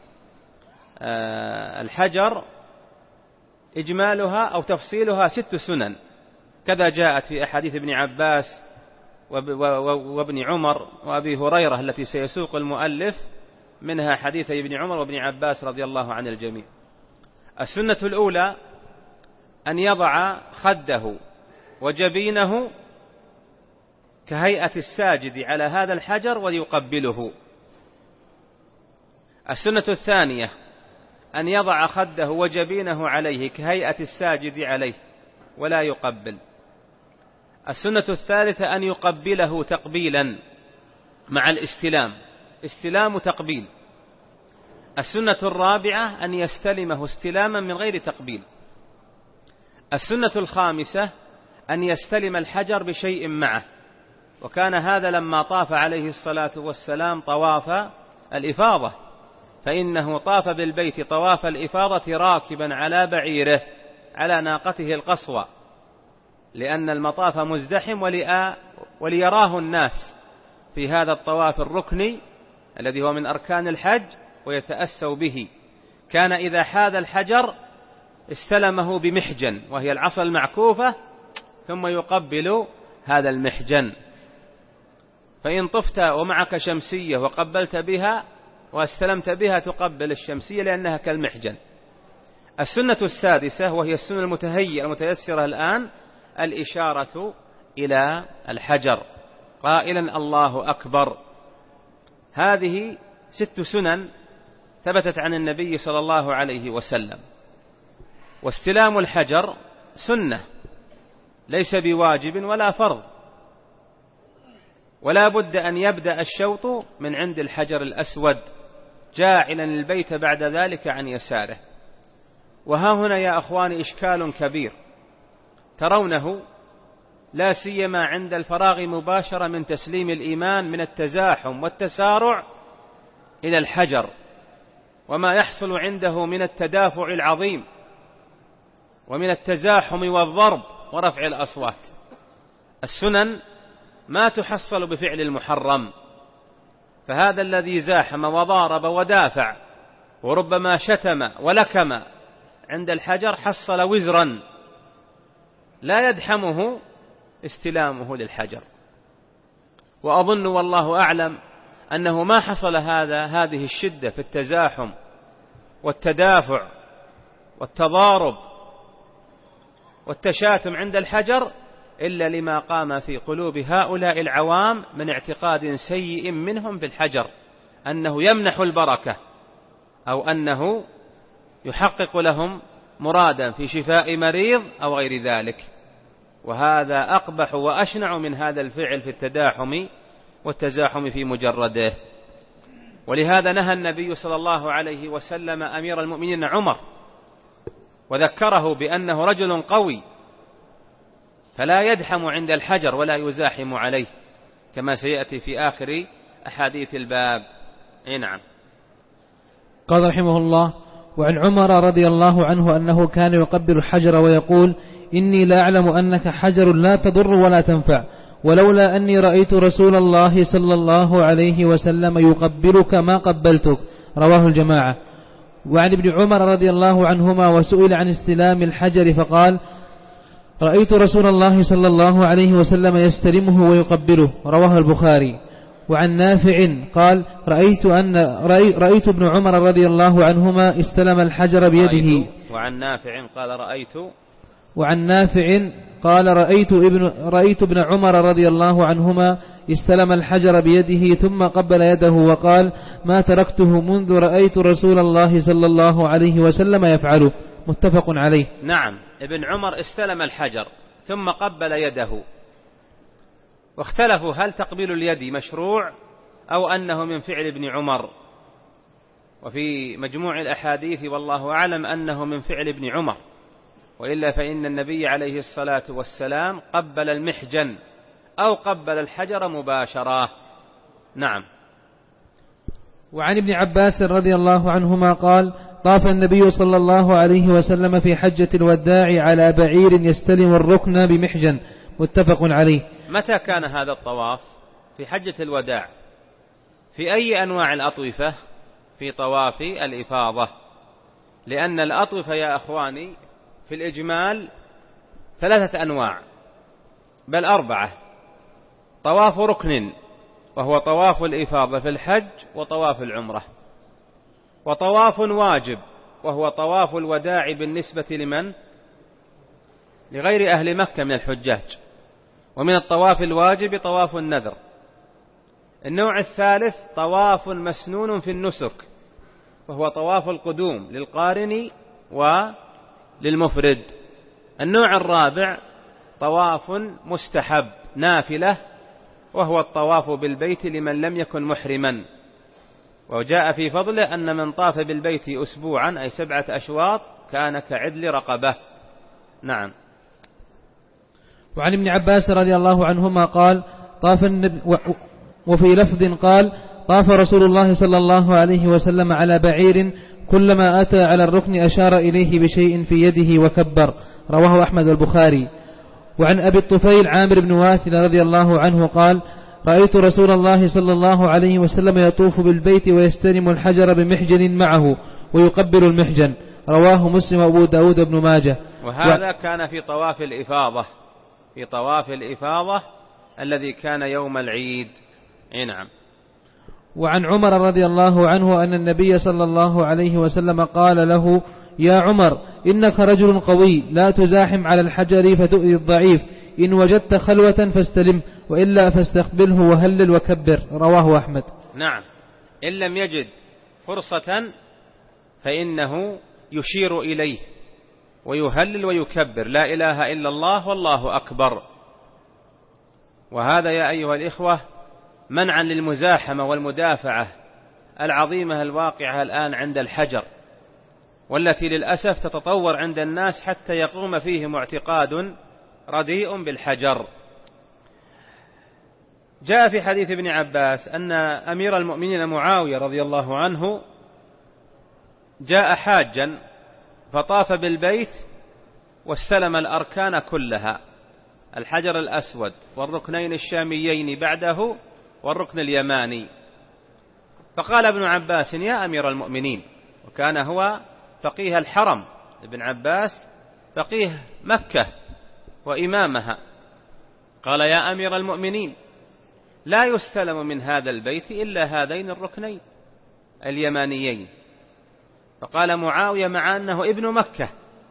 الحجر إجمالها أو تفصيلها 6 سنن، كذا جاءت في أحاديث ابن عباس وابن عمر وأبي هريرة التي سيسوق المؤلف منها حديث ابن عمر وابن عباس رضي الله عن الجميع. السنة الأولى أن يضع خده وجبينه كهيئة الساجد على هذا الحجر ويقبله. السنة الثانية أن يضع خده وجبينه عليه كهيئة الساجد عليه ولا يقبل. السنة الثالثة أن يقبله تقبيلا مع الاستلام، استلام تقبيل. السنة الرابعة أن يستلمه استلاما من غير تقبيل. السنة الخامسة أن يستلم الحجر بشيء معه، وكان هذا لما طاف عليه الصلاة والسلام طواف الإفاضة، فإنه طاف بالبيت طواف الإفاضة راكبا على بعيره على ناقته القصوى، لأن المطاف مزدحم، وليراه الناس في هذا الطواف الركني الذي هو من أركان الحج ويتأسوا به. كان إذا حاذ الحجر استلمه بمحجن، وهي العصا المعكوفة، ثم يقبل هذا المحجن. فإن طفت ومعك شمسية وقبلت بها واستلمت بها تقبل الشمسية لأنها كالمحجن. السنة السادسة وهي السنة المتهيئة المتيسرة الآن الإشارة إلى الحجر قائلا الله أكبر. هذه 6 سنن ثبتت عن النبي صلى الله عليه وسلم. واستلام الحجر سنة ليس بواجب ولا فرض، ولا بد أن يبدأ الشوط من عند الحجر الأسود جاعلا البيت بعد ذلك عن يساره. وها هنا يا أخواني إشكال كبير ترونه لا سيما عند الفراغ مباشرة من تسليم الإيمان من التزاحم والتسارع إلى الحجر، وما يحصل عنده من التدافع العظيم ومن التزاحم والضرب ورفع الأصوات. السنن ما تحصل بفعل المحرم، فهذا الذي زاحم وضارب ودافع وربما شتم ولكم عند الحجر حصل وزرا لا يدحمه استلامه للحجر. وأظن والله أعلم أنه ما حصل هذه الشدة في التزاحم والتدافع والتضارب والتشاتم عند الحجر إلا لما قام في قلوب هؤلاء العوام من اعتقاد سيء منهم بالحجر، أنه يمنح البركة أو أنه يحقق لهم مرادا في شفاء مريض أو غير ذلك. وهذا أقبح وأشنع من هذا الفعل في التداحم والتزاحم في مجرده. ولهذا نهى النبي صلى الله عليه وسلم أمير المؤمنين عمر وذكره بأنه رجل قوي فلا يدحم عند الحجر ولا يزاحم عليه، كما سيأتي في آخر أحاديث الباب. نعم. قال رحمه الله: وعن عمر رضي الله عنه أنه كان يقبل الحجر ويقول: إني لا أعلم أنك حجر لا تضر ولا تنفع، ولولا أني رأيت رسول الله صلى الله عليه وسلم يقبلك ما قبلتك. رواه الجماعة. وعن ابن عمر رضي الله عنهما وسئل عن استلام الحجر فقال: رأيت رسول الله صلى الله عليه وسلم يستلمه ويقبله. رواه البخاري. وعن نافع قال: رأيت ابن عمر رضي الله عنهما استلم الحجر بيده. وعن نافع قال رأيت ابن عمر رضي الله عنهما استلم الحجر بيده ثم قبل يده وقال: ما تركته منذ رأيت رسول الله صلى الله عليه وسلم يفعله. متفق عليه. نعم، ابن عمر استلم الحجر ثم قبل يده، واختلفوا هل تقبيل اليد مشروع أو أنه من فعل ابن عمر. وفي مجموع الأحاديث والله أعلم أنه من فعل ابن عمر، وإلا فإن النبي عليه الصلاة والسلام قبل المحجن أو قبل الحجر مباشرة. نعم. وعن ابن عباس رضي الله عنهما قال: طاف النبي صلى الله عليه وسلم في حجة الوداع على بعير يستلم الركن بمحجن. متفق عليه. متى كان هذا الطواف؟ في حجة الوداع. في أي أنواع الأطوفة؟ في طواف الإفاضة، لأن الأطوفة يا أخواني في الإجمال 3 أنواع بل 4: طواف ركن وهو طواف الإفاضة في الحج وطواف العمرة، وطواف واجب وهو طواف الوداع بالنسبة لمن؟ لغير أهل مكة من الحجاج. ومن الطواف الواجب طواف النذر. النوع الثالث طواف مسنون في النسك وهو طواف القدوم للقارن وللمفرد. النوع الرابع طواف مستحب نافلة، وهو الطواف بالبيت لمن لم يكن محرما، وجاء في فضله أن من طاف بالبيت أسبوعا أي 7 أشواط كان كعدل رقبة. نعم. وعن ابن عباس رضي الله عنهما قال طاف النبي، وفي لفظ قال طاف رسول الله صلى الله عليه وسلم على بعير كلما أتى على الركن أشار إليه بشيء في يده وكبر، رواه أحمد والبخاري. وعن أبي الطفيل عامر بن واثل رضي الله عنه قال رأيت رسول الله صلى الله عليه وسلم يطوف بالبيت ويستلم الحجر بمحجن معه ويقبل المحجن، رواه مسلم وأبو داود بن ماجه. وهذا كان في طواف الإفاضة، في طواف الإفاضة الذي كان يوم العيد. نعم. وعن عمر رضي الله عنه أن النبي صلى الله عليه وسلم قال له يا عمر إنك رجل قوي لا تزاحم على الحجر فتؤذي الضعيف، إن وجدت خلوة فاستلم وإلا فاستقبله وهلل وكبر، رواه أحمد. نعم. إن لم يجد فرصة فإنه يشير إليه ويهلل ويكبر لا إله إلا الله والله أكبر. وهذا يا أيها الإخوة منعا للمزاحمة والمدافعة العظيمة الواقعة الآن عند الحجر، والتي للأسف تتطور عند الناس حتى يقوم فيهم اعتقاد رديء بالحجر. جاء في حديث ابن عباس أن أمير المؤمنين معاوية رضي الله عنه جاء حاجا فطاف بالبيت واستلم الأركان كلها، الحجر الأسود والركنين الشاميين بعده والركن اليماني، فقال ابن عباس يا أمير المؤمنين، وكان هو فقيه الحرم، ابن عباس فقيه مكة وإمامها، قال يا أمير المؤمنين لا يستلم من هذا البيت إلا هذين الركنين اليمانيين. فقال معاوية مع أنه ابن مكة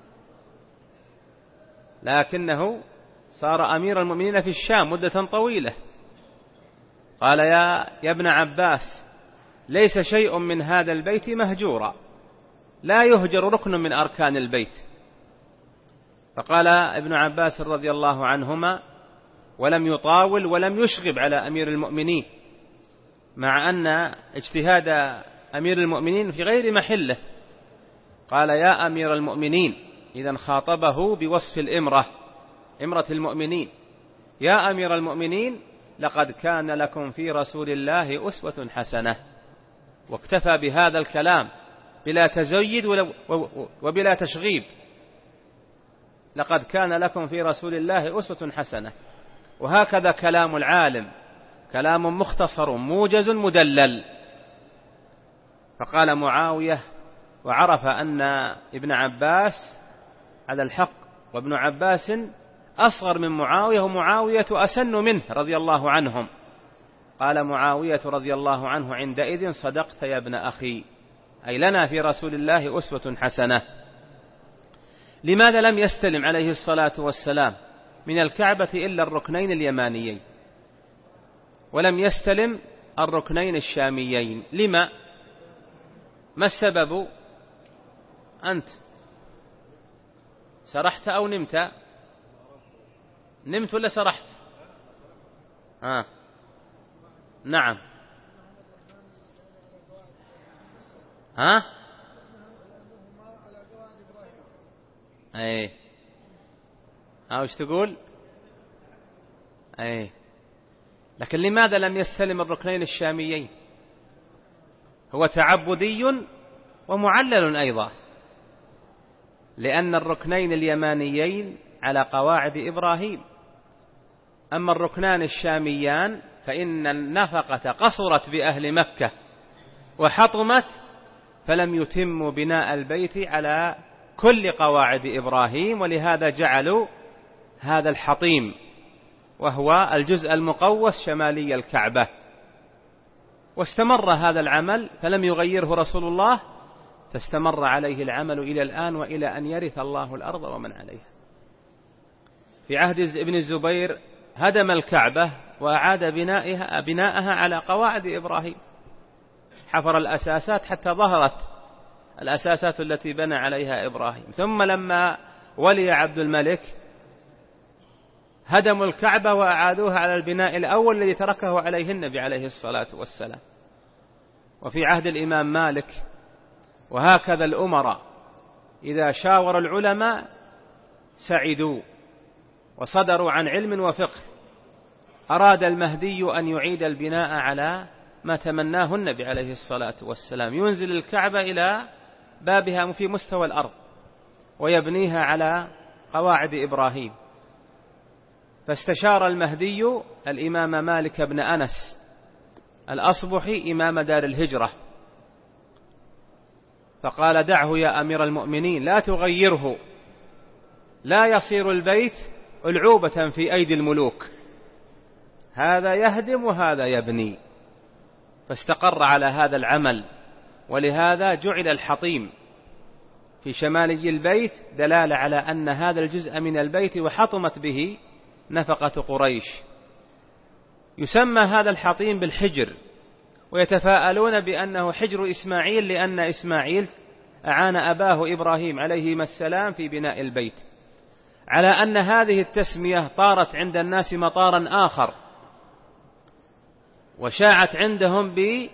لكنه صار أمير المؤمنين في الشام مدة طويلة، قال يا ابن عباس ليس شيء من هذا البيت مهجورا، لا يهجر ركن من أركان البيت. فقال ابن عباس رضي الله عنهما ولم يطاول ولم يشغب على أمير المؤمنين، مع أن اجتهاد أمير المؤمنين في غير محله، قال يا أمير المؤمنين إذا خاطبه بوصف الإمرة، إمرة المؤمنين، يا أمير المؤمنين لقد كان لكم في رسول الله أسوة حسنة، واكتفى بهذا الكلام بلا تزيد وبلا تشغيب، لقد كان لكم في رسول الله أسوة حسنة. وهكذا كلام العالم كلام مختصر موجز مدلل. فقال معاوية وعرف أن ابن عباس على الحق، وابن عباس أصغر من معاوية ومعاوية أسن منه رضي الله عنهم، قال معاوية رضي الله عنه عندئذ صدقت يا ابن أخي، أي لنا في رسول الله أسوة حسنة. لماذا لم يستلم عليه الصلاة والسلام من الكعبة إلا الركنين اليمانيين ولم يستلم الركنين الشاميين؟ لما؟ ما السبب؟ أنت سرحت أو نمت؟ نمت ولا سرحت؟ نعم. وش تقول؟ لكن لماذا لم يستلم الركنين الشاميين؟ هو تعبدي ومعلل أيضا، لأن الركنين اليمانيين على قواعد إبراهيم، أما الركنان الشاميان فإن النفقة قصرت بأهل مكة وحطمت، فلم يتموا بناء البيت على كل قواعد إبراهيم، ولهذا جعلوا هذا الحطيم وهو الجزء المقوس شمالي الكعبة، واستمر هذا العمل فلم يغيره رسول الله، فاستمر عليه العمل إلى الآن وإلى أن يرث الله الأرض ومن عليها. في عهد ابن الزبير هدم الكعبة وأعاد بناءها على قواعد إبراهيم، حفر الأساسات حتى ظهرت الأساسات التي بنى عليها إبراهيم، ثم لما ولي عبد الملك هدموا الكعبة وأعادوها على البناء الأول الذي تركه عليه النبي عليه الصلاة والسلام. وفي عهد الإمام مالك وهكذا الأمراء إذا شاور العلماء سعدوا وصدروا عن علم وفقه. أراد المهدي أن يعيد البناء على ما تمناه النبي عليه الصلاة والسلام، ينزل الكعبة إلى بابها في مستوى الأرض ويبنيها على قواعد إبراهيم. فاستشار المهدي الإمام مالك بن أنس الأصبحي إمام دار الهجرة فقال: دعه يا أمير المؤمنين، لا تغيره، لا يصير البيت ألعوبة في أيدي الملوك، هذا يهدم وهذا يبني. فاستقر على هذا العمل، ولهذا جعل الحطيم في شمالي البيت دلالة على أن هذا الجزء من البيت وحطمت به نفقة قريش. يسمى هذا الحطيم بالحجر، ويتفاءلون بأنه حجر إسماعيل لأن إسماعيل أعان أباه إبراهيم عليهما السلام في بناء البيت، على أن هذه التسمية طارت عند الناس مطارا آخر وشاعت عندهم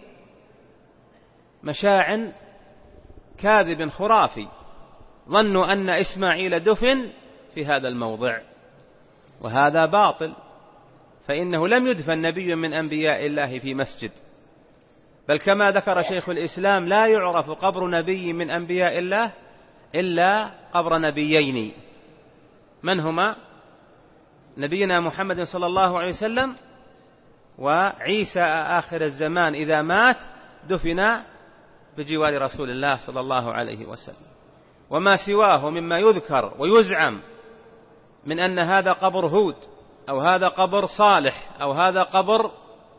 بمشاع كاذب خرافي، ظنوا أن إسماعيل دفن في هذا الموضع، وهذا باطل، فإنه لم يدفن نبي من أنبياء الله في مسجد، بل كما ذكر شيخ الإسلام لا يعرف قبر نبي من أنبياء الله إلا قبر نبيين، من هما؟ نبينا محمد صلى الله عليه وسلم وعيسى آخر الزمان إذا مات دفن بجوار رسول الله صلى الله عليه وسلم. وما سواه مما يذكر ويزعم من أن هذا قبر هود أو هذا قبر صالح أو هذا قبر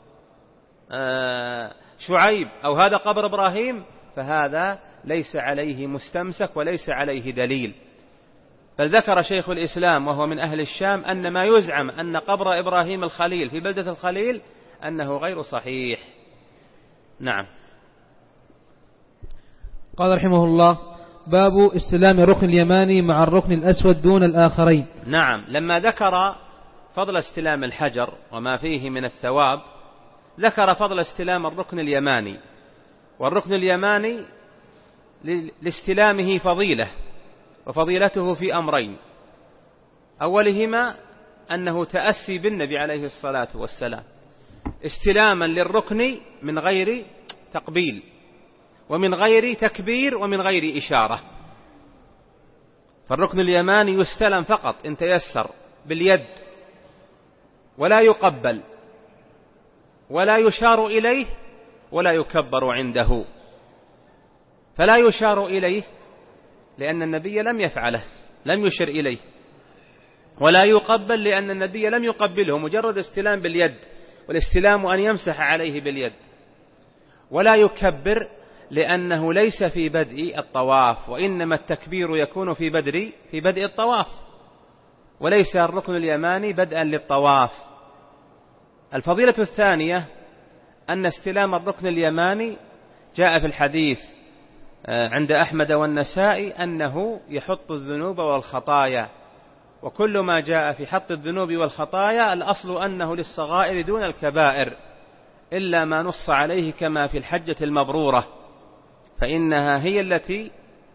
شعيب أو هذا قبر إبراهيم، فهذا ليس عليه مستمسك وليس عليه دليل. بل ذكر شيخ الإسلام وهو من أهل الشام أن ما يزعم أن قبر إبراهيم الخليل في بلدة الخليل أنه غير صحيح. نعم. قال رحمه الله: باب استلام الركن اليماني مع الركن الأسود دون الآخرين. نعم، لما ذكر فضل استلام الحجر وما فيه من الثواب ذكر فضل استلام الركن اليماني. والركن اليماني لاستلامه فضيلة، وفضيلته في أمرين: أولهما أنه تأسي بالنبي عليه الصلاة والسلام استلاما للركن من غير تقبيل ومن غير تكبير ومن غير إشارة. فالركن اليماني يستلم فقط إن تيسر باليد، ولا يقبل ولا يشار إليه ولا يكبر عنده. فلا يشار إليه لأن النبي لم يفعله، لم يشر إليه، ولا يقبل لأن النبي لم يقبله، مجرد استلام باليد، والاستلام أن يمسح عليه باليد. ولا يكبر لأنه ليس في بدء الطواف، وإنما التكبير يكون في بدء الطواف، وليس الركن اليماني بدءا للطواف. الفضيلة الثانية أن استلام الركن اليماني جاء في الحديث عند أحمد والنسائي أنه يحط الذنوب والخطايا، وكل ما جاء في حط الذنوب والخطايا الأصل أنه للصغائر دون الكبائر، إلا ما نص عليه كما في الحجة المبرورة، فإنها هي التي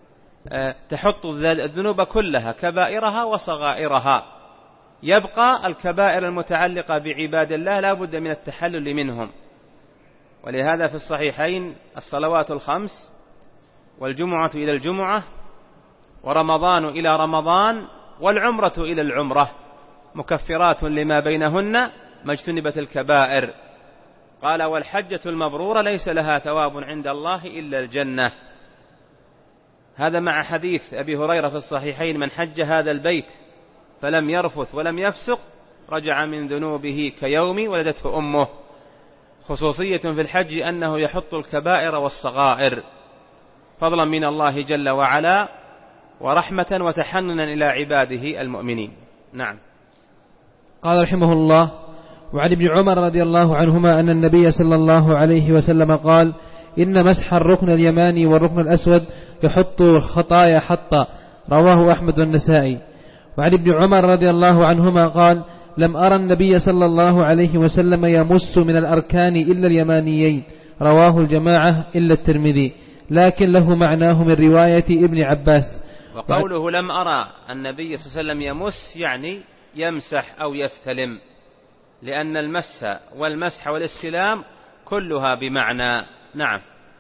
تحط الذنوب كلها كبائرها وصغائرها. يبقى الكبائر المتعلقة بعباد الله لا بد من التحلل منهم. ولهذا في الصحيحين الصلوات الخمس والجمعة إلى الجمعة ورمضان إلى رمضان والعمرة إلى العمرة مكفرات لما بينهن ما اجتنبت الكبائر. قال: والحجة المبرورة ليس لها ثواب عند الله إلا الجنة. هذا مع حديث أبي هريرة في الصحيحين: من حج هذا البيت فلم يرفث ولم يفسق رجع من ذنوبه كيوم ولدته أمه. خصوصية في الحج أنه يحط الكبائر والصغائر فضلا من الله جل وعلا ورحمة وتحننا إلى عباده المؤمنين. نعم. قال رحمه الله: وعن ابن عمر رضي الله عنهما أن النبي صلى الله عليه وسلم قال: إن مسح الركن اليماني والركن الأسود يحط الخطايا حطا، رواه أحمد والنسائي. وعن ابن عمر رضي الله عنهما قال لم أرى النبي صلى الله عليه وسلم يمس من الأركان إلا اليمانيين، رواه الجماعة إلا الترمذي، لكن له معناه من رواية ابن عباس. وقوله لم أرى النبي صلى الله عليه وسلم يمس يعني يمسح أو يستلم، لأن المس والمسح والاستلام كلها بمعنى. نعم.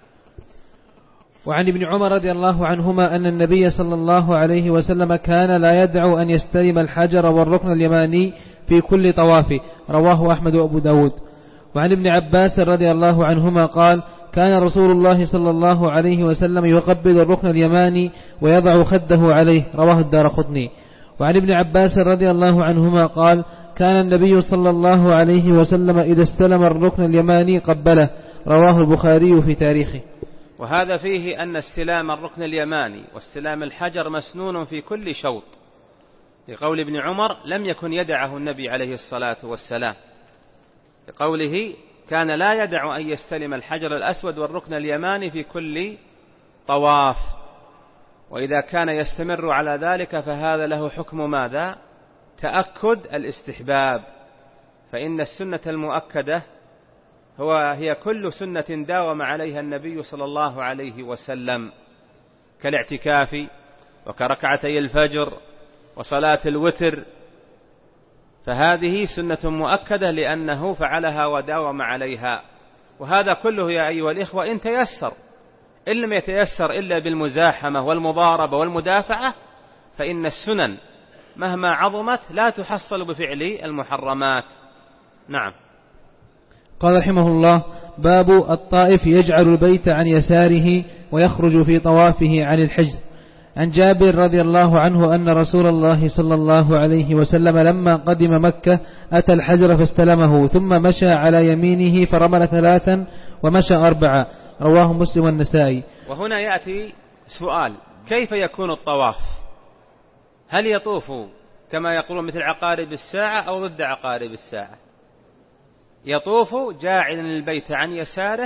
وعن ابن عمر رضي الله عنهما أن النبي صلى الله عليه وسلم كان لا يدع أن يستلم الحجر والركن اليماني في كل طواف، رواه أحمد وأبو داود. وعن ابن عباس رضي الله عنهما قال كان رسول الله صلى الله عليه وسلم يقبل الركن اليماني ويضع خده عليه، رواه الدارقطني. وعن ابن عباس رضي الله عنهما قال كان النبي صلى الله عليه وسلم إذا استلم الركن اليماني قبله، رواه البخاري في تاريخه. وهذا فيه أن استلام الركن اليماني واستلام الحجر مسنون في كل شوط، لقول ابن عمر لم يكن يدعه النبي عليه الصلاة والسلام، لقوله كان لا يدع أن يستلم الحجر الأسود والركن اليماني في كل طواف. وإذا كان يستمر على ذلك فهذا له حكم ماذا؟ تأكد الاستحباب، فإن السنة المؤكدة هي كل سنة داوم عليها النبي صلى الله عليه وسلم، كالاعتكاف وكركعتي الفجر وصلاة الوتر، فهذه سنة مؤكدة لأنه فعلها وداوم عليها. وهذا كله يا أيها الإخوة إن تيسر، إن لم يتيسر إلا بالمزاحمة والمضاربة والمدافعة فإن السنن مهما عظمت لا تحصل بفعل المحرمات. نعم. قال رحمه الله باب الطائف يجعل البيت عن يساره ويخرج في طوافه عن الحجر. عن جابر رضي الله عنه أن رسول الله صلى الله عليه وسلم لما قدم مكة أتى الحجر فاستلمه ثم مشى على يمينه فرمل 3 ومشى 4، رواه مسلم والنسائي. وهنا يأتي سؤال: كيف يكون الطواف؟ هل يطوف كما يقولون مثل عقارب الساعة أو ضد عقارب الساعة؟ يطوف جاعلا البيت عن يساره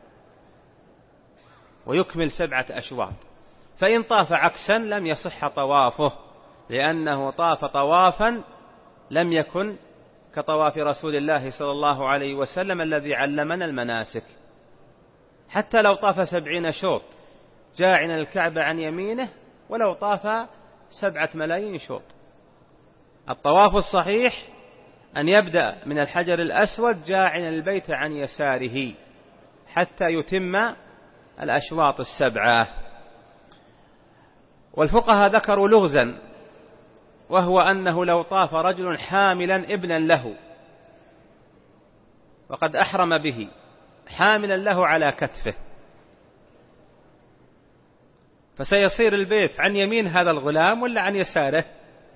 ويكمل 7 أشواط، فإن طاف عكسا لم يصح طوافه، لأنه طاف طوافا لم يكن كطواف رسول الله صلى الله عليه وسلم الذي علمنا المناسك. حتى لو طاف 70 شوط جاعلا الكعبة عن يمينه، ولو طاف 7 ملايين شوط، الطواف الصحيح أن يبدأ من الحجر الأسود جاعلا البيت عن يساره حتى يتم الأشواط 7. والفقهاء ذكروا لغزا، وهو أنه لو طاف رجل حاملا ابنا له وقد أحرم به، حاملا له على كتفه، فسيصير البيت عن يمين هذا الغلام ولا عن يساره؟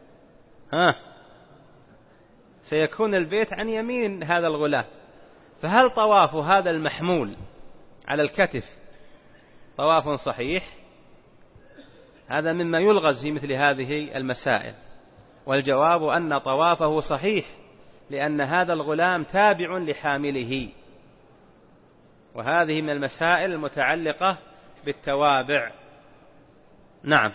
سيكون البيت عن يمين هذا الغلام، فهل طواف هذا المحمول على الكتف طواف صحيح؟ هذا مما يلغز في مثل هذه المسائل، والجواب أن طوافه صحيح، لأن هذا الغلام تابع لحامله، وهذه من المسائل المتعلقة بالتوابع. نعم.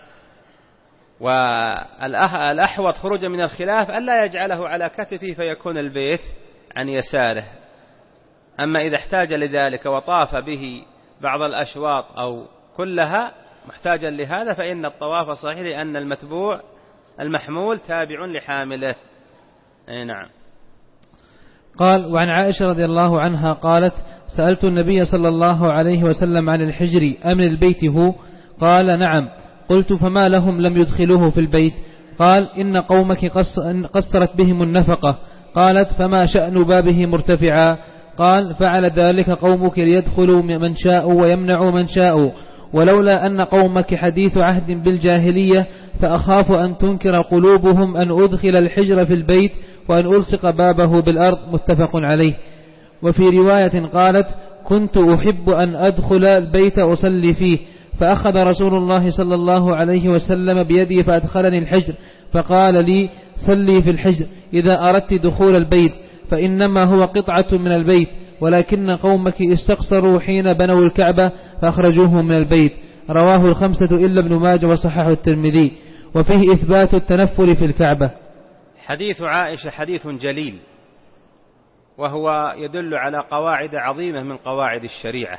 والأحوط خروجا من الخلاف ألا يجعله على كتفه فيكون البيت عن يساره. أما إذا احتاج لذلك وطاف به بعض الأشواط أو كلها محتاجا لهذا فإن الطواف صحيح، لأن المتبوع المحمول تابع لحامله. نعم. قال: وعن عائشة رضي الله عنها قالت: سألت النبي صلى الله عليه وسلم عن الحجر أمن البيت هو؟ قال: نعم. قلت: فما لهم لم يدخلوه في البيت؟ قال: إن قومك قصرت بهم النفقة. قالت: فما شأن بابه مرتفعا؟ قال: فعل ذلك قومك ليدخلوا من شاءوا ويمنعوا من شاءوا، ولولا أن قومك حديث عهد بالجاهلية فأخاف أن تنكر قلوبهم أن أدخل الحجر في البيت وأن ألصق بابه بالأرض. متفق عليه. وفي رواية قالت: كنت أحب أن أدخل البيت أصلي فيه، فأخذ رسول الله صلى الله عليه وسلم بيدي فأدخلني الحجر، فقال لي: صلي في الحجر إذا أردت دخول البيت، فإنما هو قطعة من البيت، ولكن قومك استقصروا حين بنوا الكعبة فأخرجوه من البيت. رواه 5 إلا ابن ماجه وصححه الترمذي. وفيه إثبات التنفل في الكعبة. حديث عائشة حديث جليل، وهو يدل على قواعد عظيمة من قواعد الشريعة،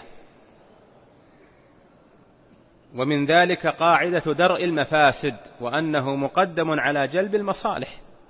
ومن ذلك قاعدة درء المفاسد، وأنه مقدم على جلب المصالح.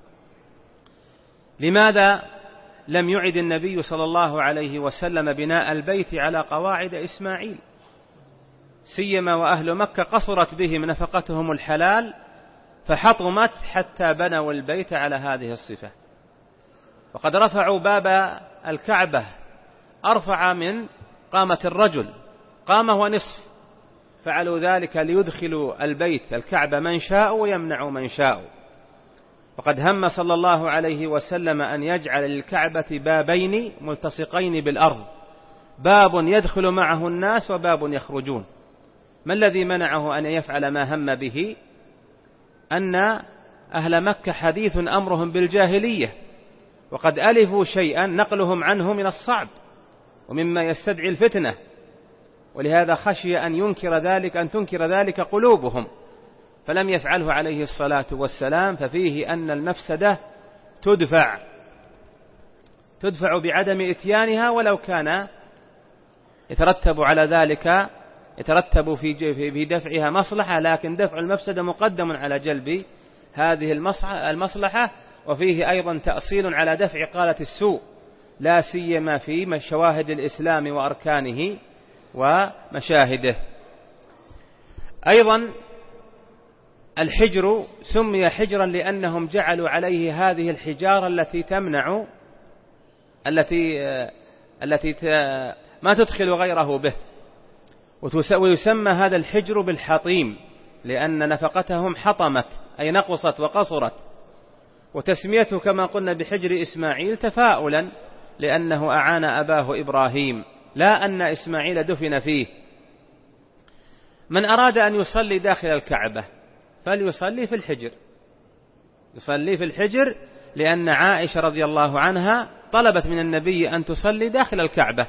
لماذا لم يعد النبي صلى الله عليه وسلم بناء البيت على قواعد إسماعيل، سيما وأهل مكة قصرت بهم نفقتهم الحلال فحطمت حتى بنوا البيت على هذه الصفة؟ وقد رفعوا باب الكعبة أرفع من قامة الرجل، قامة ونصف، فعلوا ذلك ليدخلوا البيت الكعبة من شاء ويمنعوا من شاء. وقد هم صلى الله عليه وسلم أن يجعل للكعبة بابين ملتصقين بالأرض، باب يدخل معه الناس وباب يخرجون. ما الذي منعه أن يفعل ما هم به؟ أن أهل مكة حديث أمرهم بالجاهلية، وقد ألفوا شيئا نقلهم عنه من الصعب ومما يستدعي الفتنة، ولهذا خشي أن تنكر ذلك قلوبهم، فلم يفعله عليه الصلاة والسلام. ففيه أن المفسدة تدفع بعدم إتيانها، ولو كان يترتب على ذلك في دفعها مصلحة، لكن دفع المفسدة مقدم على جلب هذه المصلحة. وفيه أيضا تأصيل على دفع قالة السوء، لا سيما في شواهد الإسلام وأركانه ومشاهده. أيضا الحجر سمي حجرا لأنهم جعلوا عليه هذه الحجارة التي تمنع التي ما تدخل غيره به، ويسمى هذا الحجر بالحطيم لأن نفقتهم حطمت أي نقصت وقصرت. وتسميته كما قلنا بحجر إسماعيل تفاؤلا لأنه أعان أباه إبراهيم، لا أن إسماعيل دفن فيه. من أراد أن يصلي داخل الكعبة فليصلي في الحجر، يصلي في الحجر، لأن عائشة رضي الله عنها طلبت من النبي أن تصلي داخل الكعبة،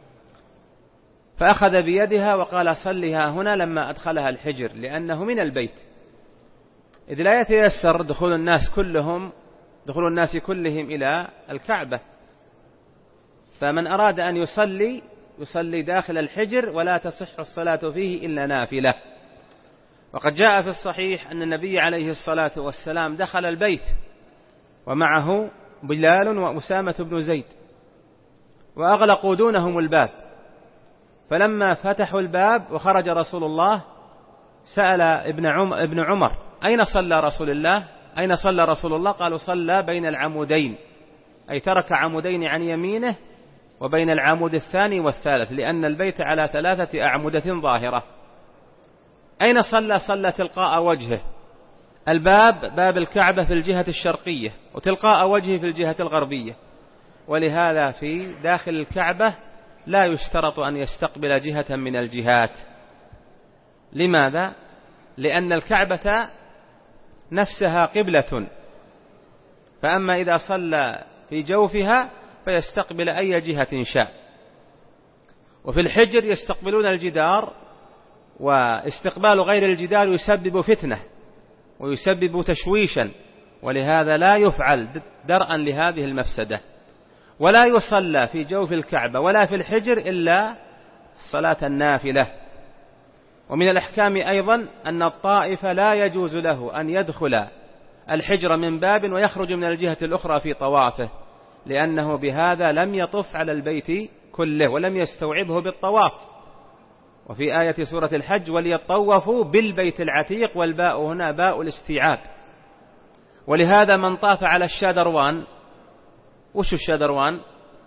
فأخذ بيدها وقال صليها هنا لما أدخلها الحجر، لأنه من البيت، إذ لا يتيسر دخول الناس كلهم إلى الكعبة. فمن أراد أن يصلي داخل الحجر، ولا تصح الصلاة فيه إلا نافلة. وقد جاء في الصحيح أن النبي عليه الصلاة والسلام دخل البيت ومعه بلال وأسامة بن زيد، وأغلقوا دونهم الباب، فلما فتحوا الباب وخرج رسول الله سأل ابن عمر أين صلى رسول الله؟ قالوا صلى بين العمودين، أي ترك عمودين عن يمينه وبين العمود الثاني والثالث، لأن البيت على 3 أعمدة ظاهرة. أين صلى تلقاء وجهه، باب الكعبة في الجهة الشرقية، وتلقاء وجهه في الجهة الغربية. ولهذا في داخل الكعبة لا يشترط أن يستقبل جهة من الجهات. لماذا؟ لأن الكعبة نفسها قبلة، فأما إذا صلى في جوفها فيستقبل أي جهة شاء. وفي الحجر يستقبلون الجدار، واستقبال غير الجدار يسبب فتنة ويسبب تشويشا، ولهذا لا يفعل درءا لهذه المفسدة. ولا يصلى في جوف الكعبة ولا في الحجر إلا الصلاة النافلة. ومن الأحكام أيضا أن الطائف لا يجوز له أن يدخل الحجر من باب ويخرج من الجهة الأخرى في طوافه، لأنه بهذا لم يطف على البيت كله ولم يستوعبه بالطواف. وفي آية سورة الحج وليطوفوا بالبيت العتيق، والباء هنا باء الاستيعاب. ولهذا من طاف على الشادروان، وش الشادروان؟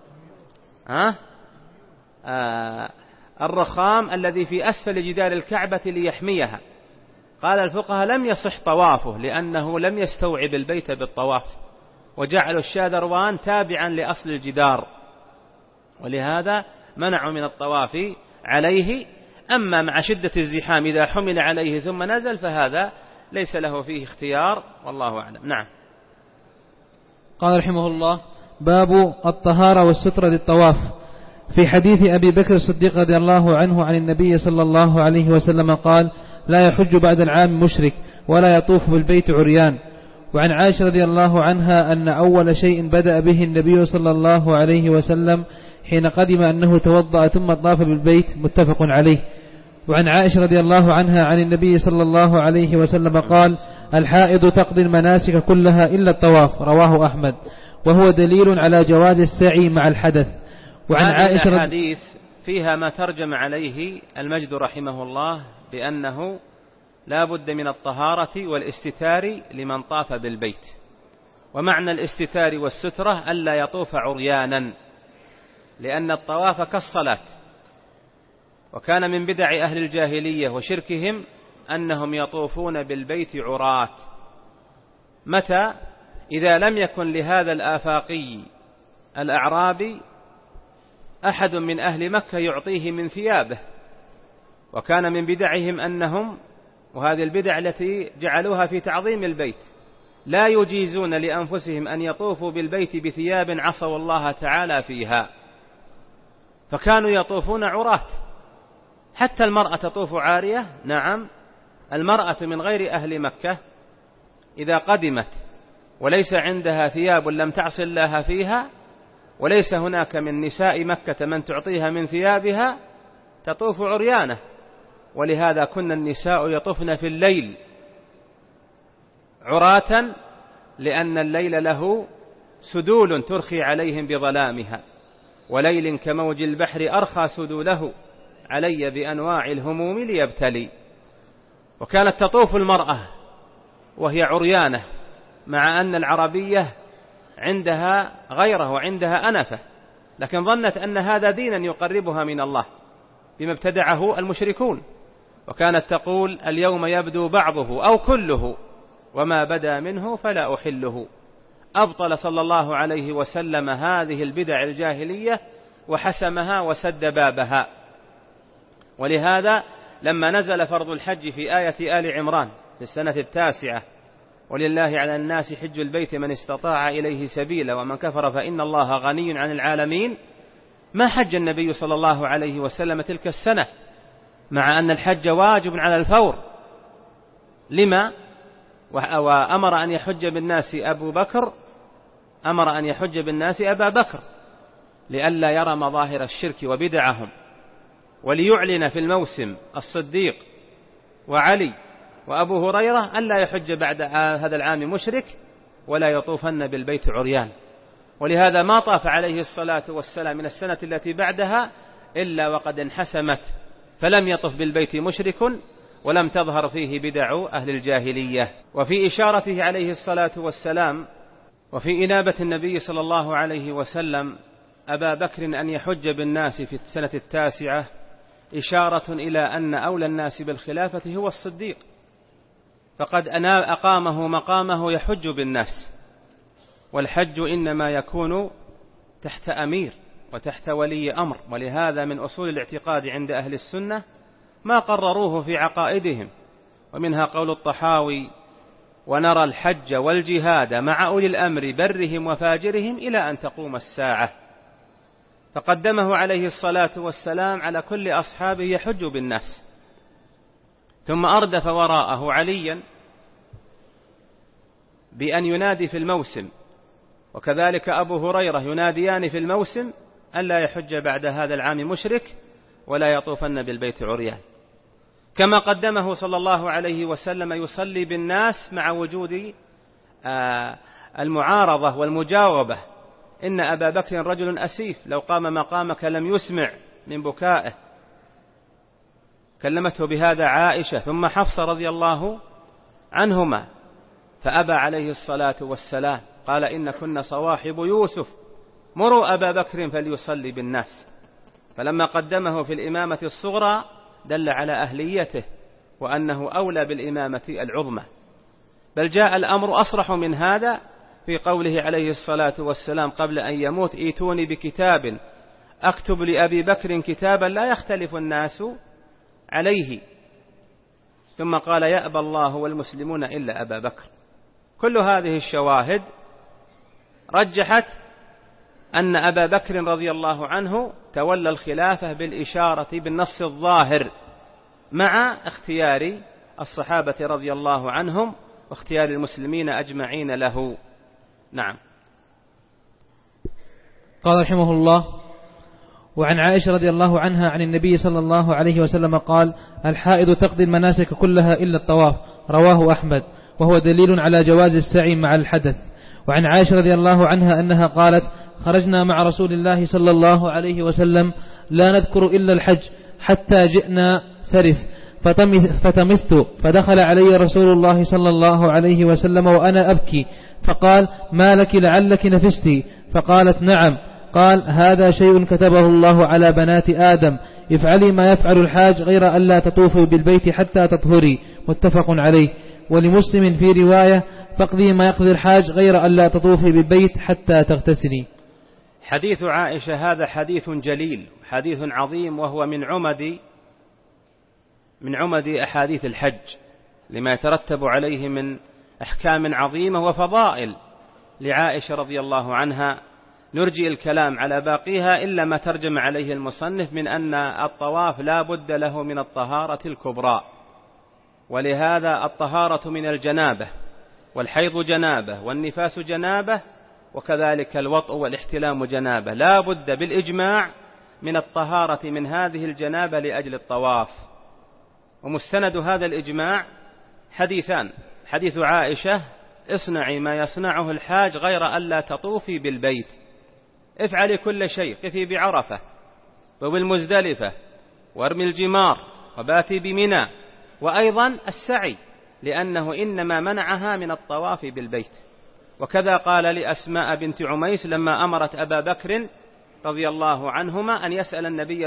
الرخام الذي في أسفل جدار الكعبة ليحميها، قال الفقهاء لم يصح طوافه لأنه لم يستوعب البيت بالطواف، وجعلوا الشادروان تابعا لأصل الجدار، ولهذا منعوا من الطواف عليه. أما مع شدة الزحام إذا حمل عليه ثم نزل فهذا ليس له فيه اختيار، والله أعلم. نعم. قال رحمه الله: باب الطهارة والسترة للطواف. في حديث أبي بكر الصديق رضي الله عنه عن النبي صلى الله عليه وسلم قال: لا يحج بعد العام مشرك، ولا يطوف بالبيت عريان. وعن عائشة رضي الله عنها أن أول شيء بدأ به النبي صلى الله عليه وسلم حين قدم أنه توضأ ثم طاف بالبيت، متفق عليه. وعن عائشة رضي الله عنها عن النبي صلى الله عليه وسلم قال: الحائض تقضي المناسك كلها إلا الطواف، رواه أحمد، وهو دليل على جواز السعي مع الحدث. وعن عائشة الحديث فيها ما ترجم عليه المجد رحمه الله بأنه لا بد من الطهارة والاستتار لمن طاف بالبيت. ومعنى الاستتار والسترة ألا يطوف عريانا، لأن الطواف كالصلاة. وكان من بدع أهل الجاهلية وشركهم أنهم يطوفون بالبيت عراة. متى؟ إذا لم يكن لهذا الآفاقي الأعرابي أحد من أهل مكة يعطيه من ثيابه. وكان من بدعهم أنهم، وهذه البدع التي جعلوها في تعظيم البيت، لا يجيزون لأنفسهم أن يطوفوا بالبيت بثياب عصوا الله تعالى فيها، فكانوا يطوفون عراة. حتى المرأة تطوف عارية. نعم، المرأة من غير أهل مكة إذا قدمت وليس عندها ثياب لم تعص الله فيها، وليس هناك من نساء مكة من تعطيها من ثيابها، تطوف عريانة. ولهذا كنا النساء يطوفن في الليل عراة، لأن الليل له سدول ترخي عليهم بظلامها، وليل كموج البحر أرخى سدوله علي بأنواع الهموم ليبتلي. وكانت تطوف المرأة وهي عريانة، مع أن العربية عندها غيره وعندها أنفة، لكن ظنت أن هذا دينا يقربها من الله بما ابتدعه المشركون. وكانت تقول: اليوم يبدو بعضه أو كله، وما بدا منه فلا أحله. أبطل صلى الله عليه وسلم هذه البدع الجاهلية وحسمها وسد بابها. ولهذا لما نزل فرض الحج في آية آل عمران في السنة 9: ولله على الناس حج البيت من استطاع إليه سبيلا ومن كفر فإن الله غني عن العالمين، ما حج النبي صلى الله عليه وسلم تلك السنة، مع أن الحج واجب على الفور. لما؟ وأمر أن يحج بالناس أبو بكر، أمر أن يحج بالناس أبا بكر لئلا يرى مظاهر الشرك وبدعهم، وليعلن في الموسم الصديق وعلي وأبو هريرة ألا يحج بعد هذا العام مشرك ولا يطوفن بالبيت عريان. ولهذا ما طاف عليه الصلاة والسلام من السنة التي بعدها إلا وقد انحسمت، فلم يطف بالبيت مشرك ولم تظهر فيه بدع أهل الجاهلية. وفي إشارته عليه الصلاة والسلام وفي إنابة النبي صلى الله عليه وسلم أبا بكر أن يحج بالناس في السنة 9 إشارة إلى أن أولى الناس بالخلافة هو الصديق، فقد أقامه مقامه يحج بالناس. والحج إنما يكون تحت أمير وتحت ولي أمر. ولهذا من أصول الاعتقاد عند أهل السنة ما قرروه في عقائدهم، ومنها قول الطحاوي: ونرى الحج والجهاد مع أولي الأمر برهم وفاجرهم إلى أن تقوم الساعة. فقدمه عليه الصلاة والسلام على كل أصحابه يحج بالناس، ثم أردف وراءه عليا بأن ينادي في الموسم، وكذلك أبو هريرة يناديان في الموسم ألا يحج بعد هذا العام مشرك ولا يطوفن بالبيت عريان. كما قدمه صلى الله عليه وسلم يصلي بالناس مع وجود المعارضة والمجاوبة. إن أبا بكر رجل أسيف، لو قام مقامك لم يسمع من بكائه. كلمته بهذا عائشة ثم حفصة رضي الله عنهما، فأبى عليه الصلاة والسلام، قال: إن كنا صواحب يوسف، مروا أبا بكر فليصلي بالناس. فلما قدمه في الإمامة الصغرى دل على أهليته وأنه أولى بالإمامة العظمى. بل جاء الأمر أصرح من هذا في قوله عليه الصلاة والسلام قبل أن يموت: ائتوني بكتاب أكتب لأبي بكر كتابا لا يختلف الناس عليه. ثم قال: يأبى الله والمسلمون إلا أبا بكر. كل هذه الشواهد رجحت أن أبا بكر رضي الله عنه تولى الخلافة بالإشارة بالنص الظاهر، مع اختيار الصحابة رضي الله عنهم واختيار المسلمين أجمعين له. نعم. قال رحمه الله: وعن عائشة رضي الله عنها عن النبي صلى الله عليه وسلم قال: الحائض تقضي المناسك كلها إلا الطواف. رواه أحمد، وهو دليل على جواز السعي مع الحدث. وعن عائشة رضي الله عنها أنها قالت: خرجنا مع رسول الله صلى الله عليه وسلم لا نذكر إلا الحج حتى جئنا سرف فتمثت، فدخل علي رسول الله صلى الله عليه وسلم وأنا أبكي، فقال: ما لك لعلك نفستي؟ فقالت: نعم. قال: هذا شيء كتبه الله على بنات آدم، افعلي ما يفعل الحاج غير ألا تطوفي بالبيت حتى تطهري. متفق عليه. ولمسلم في رواية: فاقضي ما يقضي الحاج غير ألا تطوفي بالبيت حتى تغتسلي. حديث عائشة هذا حديث جليل، حديث عظيم، وهو من عمد أحاديث الحج، لما يترتب عليه من أحكام عظيمة وفضائل لعائشة رضي الله عنها. نرجئ الكلام على باقيها إلا ما ترجم عليه المصنف من أن الطواف لا بد له من الطهارة الكبرى، ولهذا الطهارة من الجنابة، والحيض جنابة، والنفاس جنابة، وكذلك الوطء والاحتلام جنابة. لا بد بالإجماع من الطهارة من هذه الجنابة لأجل الطواف. ومستند هذا الإجماع حديثان: حديث عائشة: اصنعي ما يصنعه الحاج غير ألا تطوفي بالبيت، افعلي كل شيء، قفي بعرفة وبالمزدلفة وارمي الجمار وباتي بمنى، وأيضا السعي، لأنه إنما منعها من الطواف بالبيت. وكذا قال لأسماء بنت عميس لما أمرت أبا بكر رضي الله عنهما أن يسأل النبي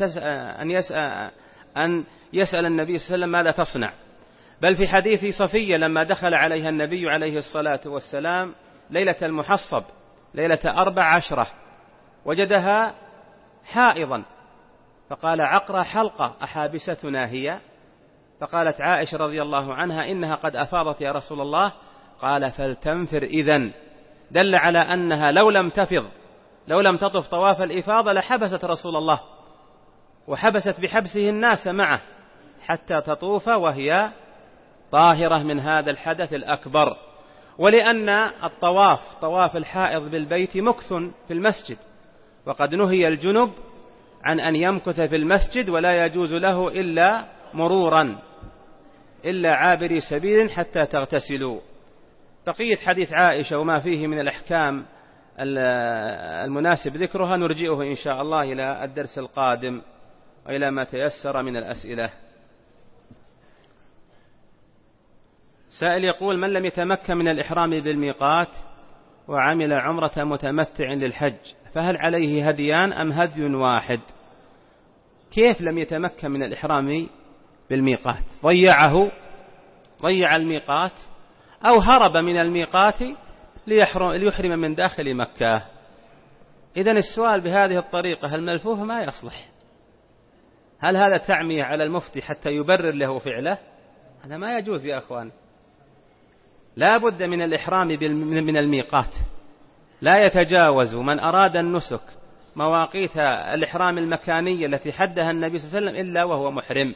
صلى الله عليه وسلم ماذا تصنع. بل في حديث صفية لما دخل عليها النبي عليه الصلاة والسلام ليلة المحصب، ليلة 14، وجدها حائضا، فقال: عقرى حلقة أحابستنا هي؟ فقالت عائشة رضي الله عنها: إنها قد أفاضت يا رسول الله. قال: فلتنفر إذن. دل على أنها لو لم تطف طواف الإفاضة لحبست رسول الله، وحبست بحبسه الناس معه حتى تطوف وهي طاهرة من هذا الحدث الأكبر. ولأن طواف الحائض بالبيت مكث في المسجد، وقد نهي الجنب عن أن يمكث في المسجد، ولا يجوز له إلا مرورا، إلا عابري سبيل حتى تغتسلوا. بقية حديث عائشة وما فيه من الأحكام المناسب ذكرها نرجئه إن شاء الله إلى الدرس القادم وإلى ما تيسر من الأسئلة. سائل يقول: من لم يتمكن من الإحرام بالميقات وعمل عمرة متمتع للحج، فهل عليه هديان أم هدي واحد؟ كيف لم يتمكن من الإحرام بالميقات؟ ضيع الميقات أو هرب من الميقات ليحرم من داخل مكة. إذن السؤال بهذه الطريقة الملفوفة ما يصلح. هل هذا تعمية على المفتي حتى يبرر له فعله؟ هذا ما يجوز يا أخوان. لا بد من الإحرام من الميقات، لا يتجاوز من أراد النسك مواقيت الإحرام المكانية التي حدها النبي صلى الله عليه وسلم إلا وهو محرم،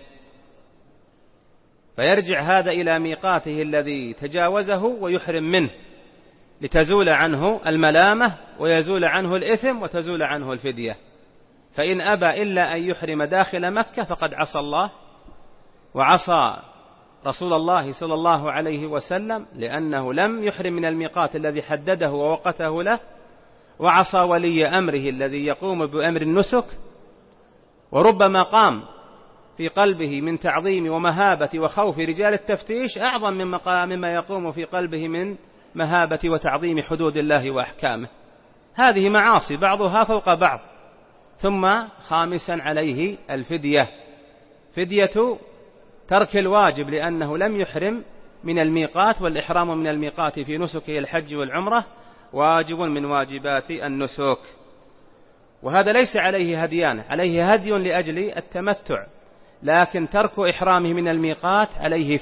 فيرجع هذا إلى ميقاته الذي تجاوزه ويحرم منه لتزول عنه الملامة ويزول عنه الإثم وتزول عنه الفدية. فإن أبى إلا أن يحرم داخل مكة فقد عصى الله وعصى رسول الله صلى الله عليه وسلم، لأنه لم يحرم من الميقات الذي حدده ووقته له، وعصى ولي أمره الذي يقوم بأمر النسك، وربما قام في قلبه من تعظيم ومهابة وخوف رجال التفتيش أعظم مما يقوم في قلبه من مهابة وتعظيم حدود الله وأحكامه. هذه معاصي بعضها فوق بعض. ثم خامسا عليه الفدية، فدية ترك الواجب، لأنه لم يحرم من الميقات، والإحرام من الميقات في نسكه الحج والعمرة واجب من واجبات النسك. وهذا ليس عليه هديان، عليه هدي لأجل التمتع، لكن ترك إحرامه من الميقات عليه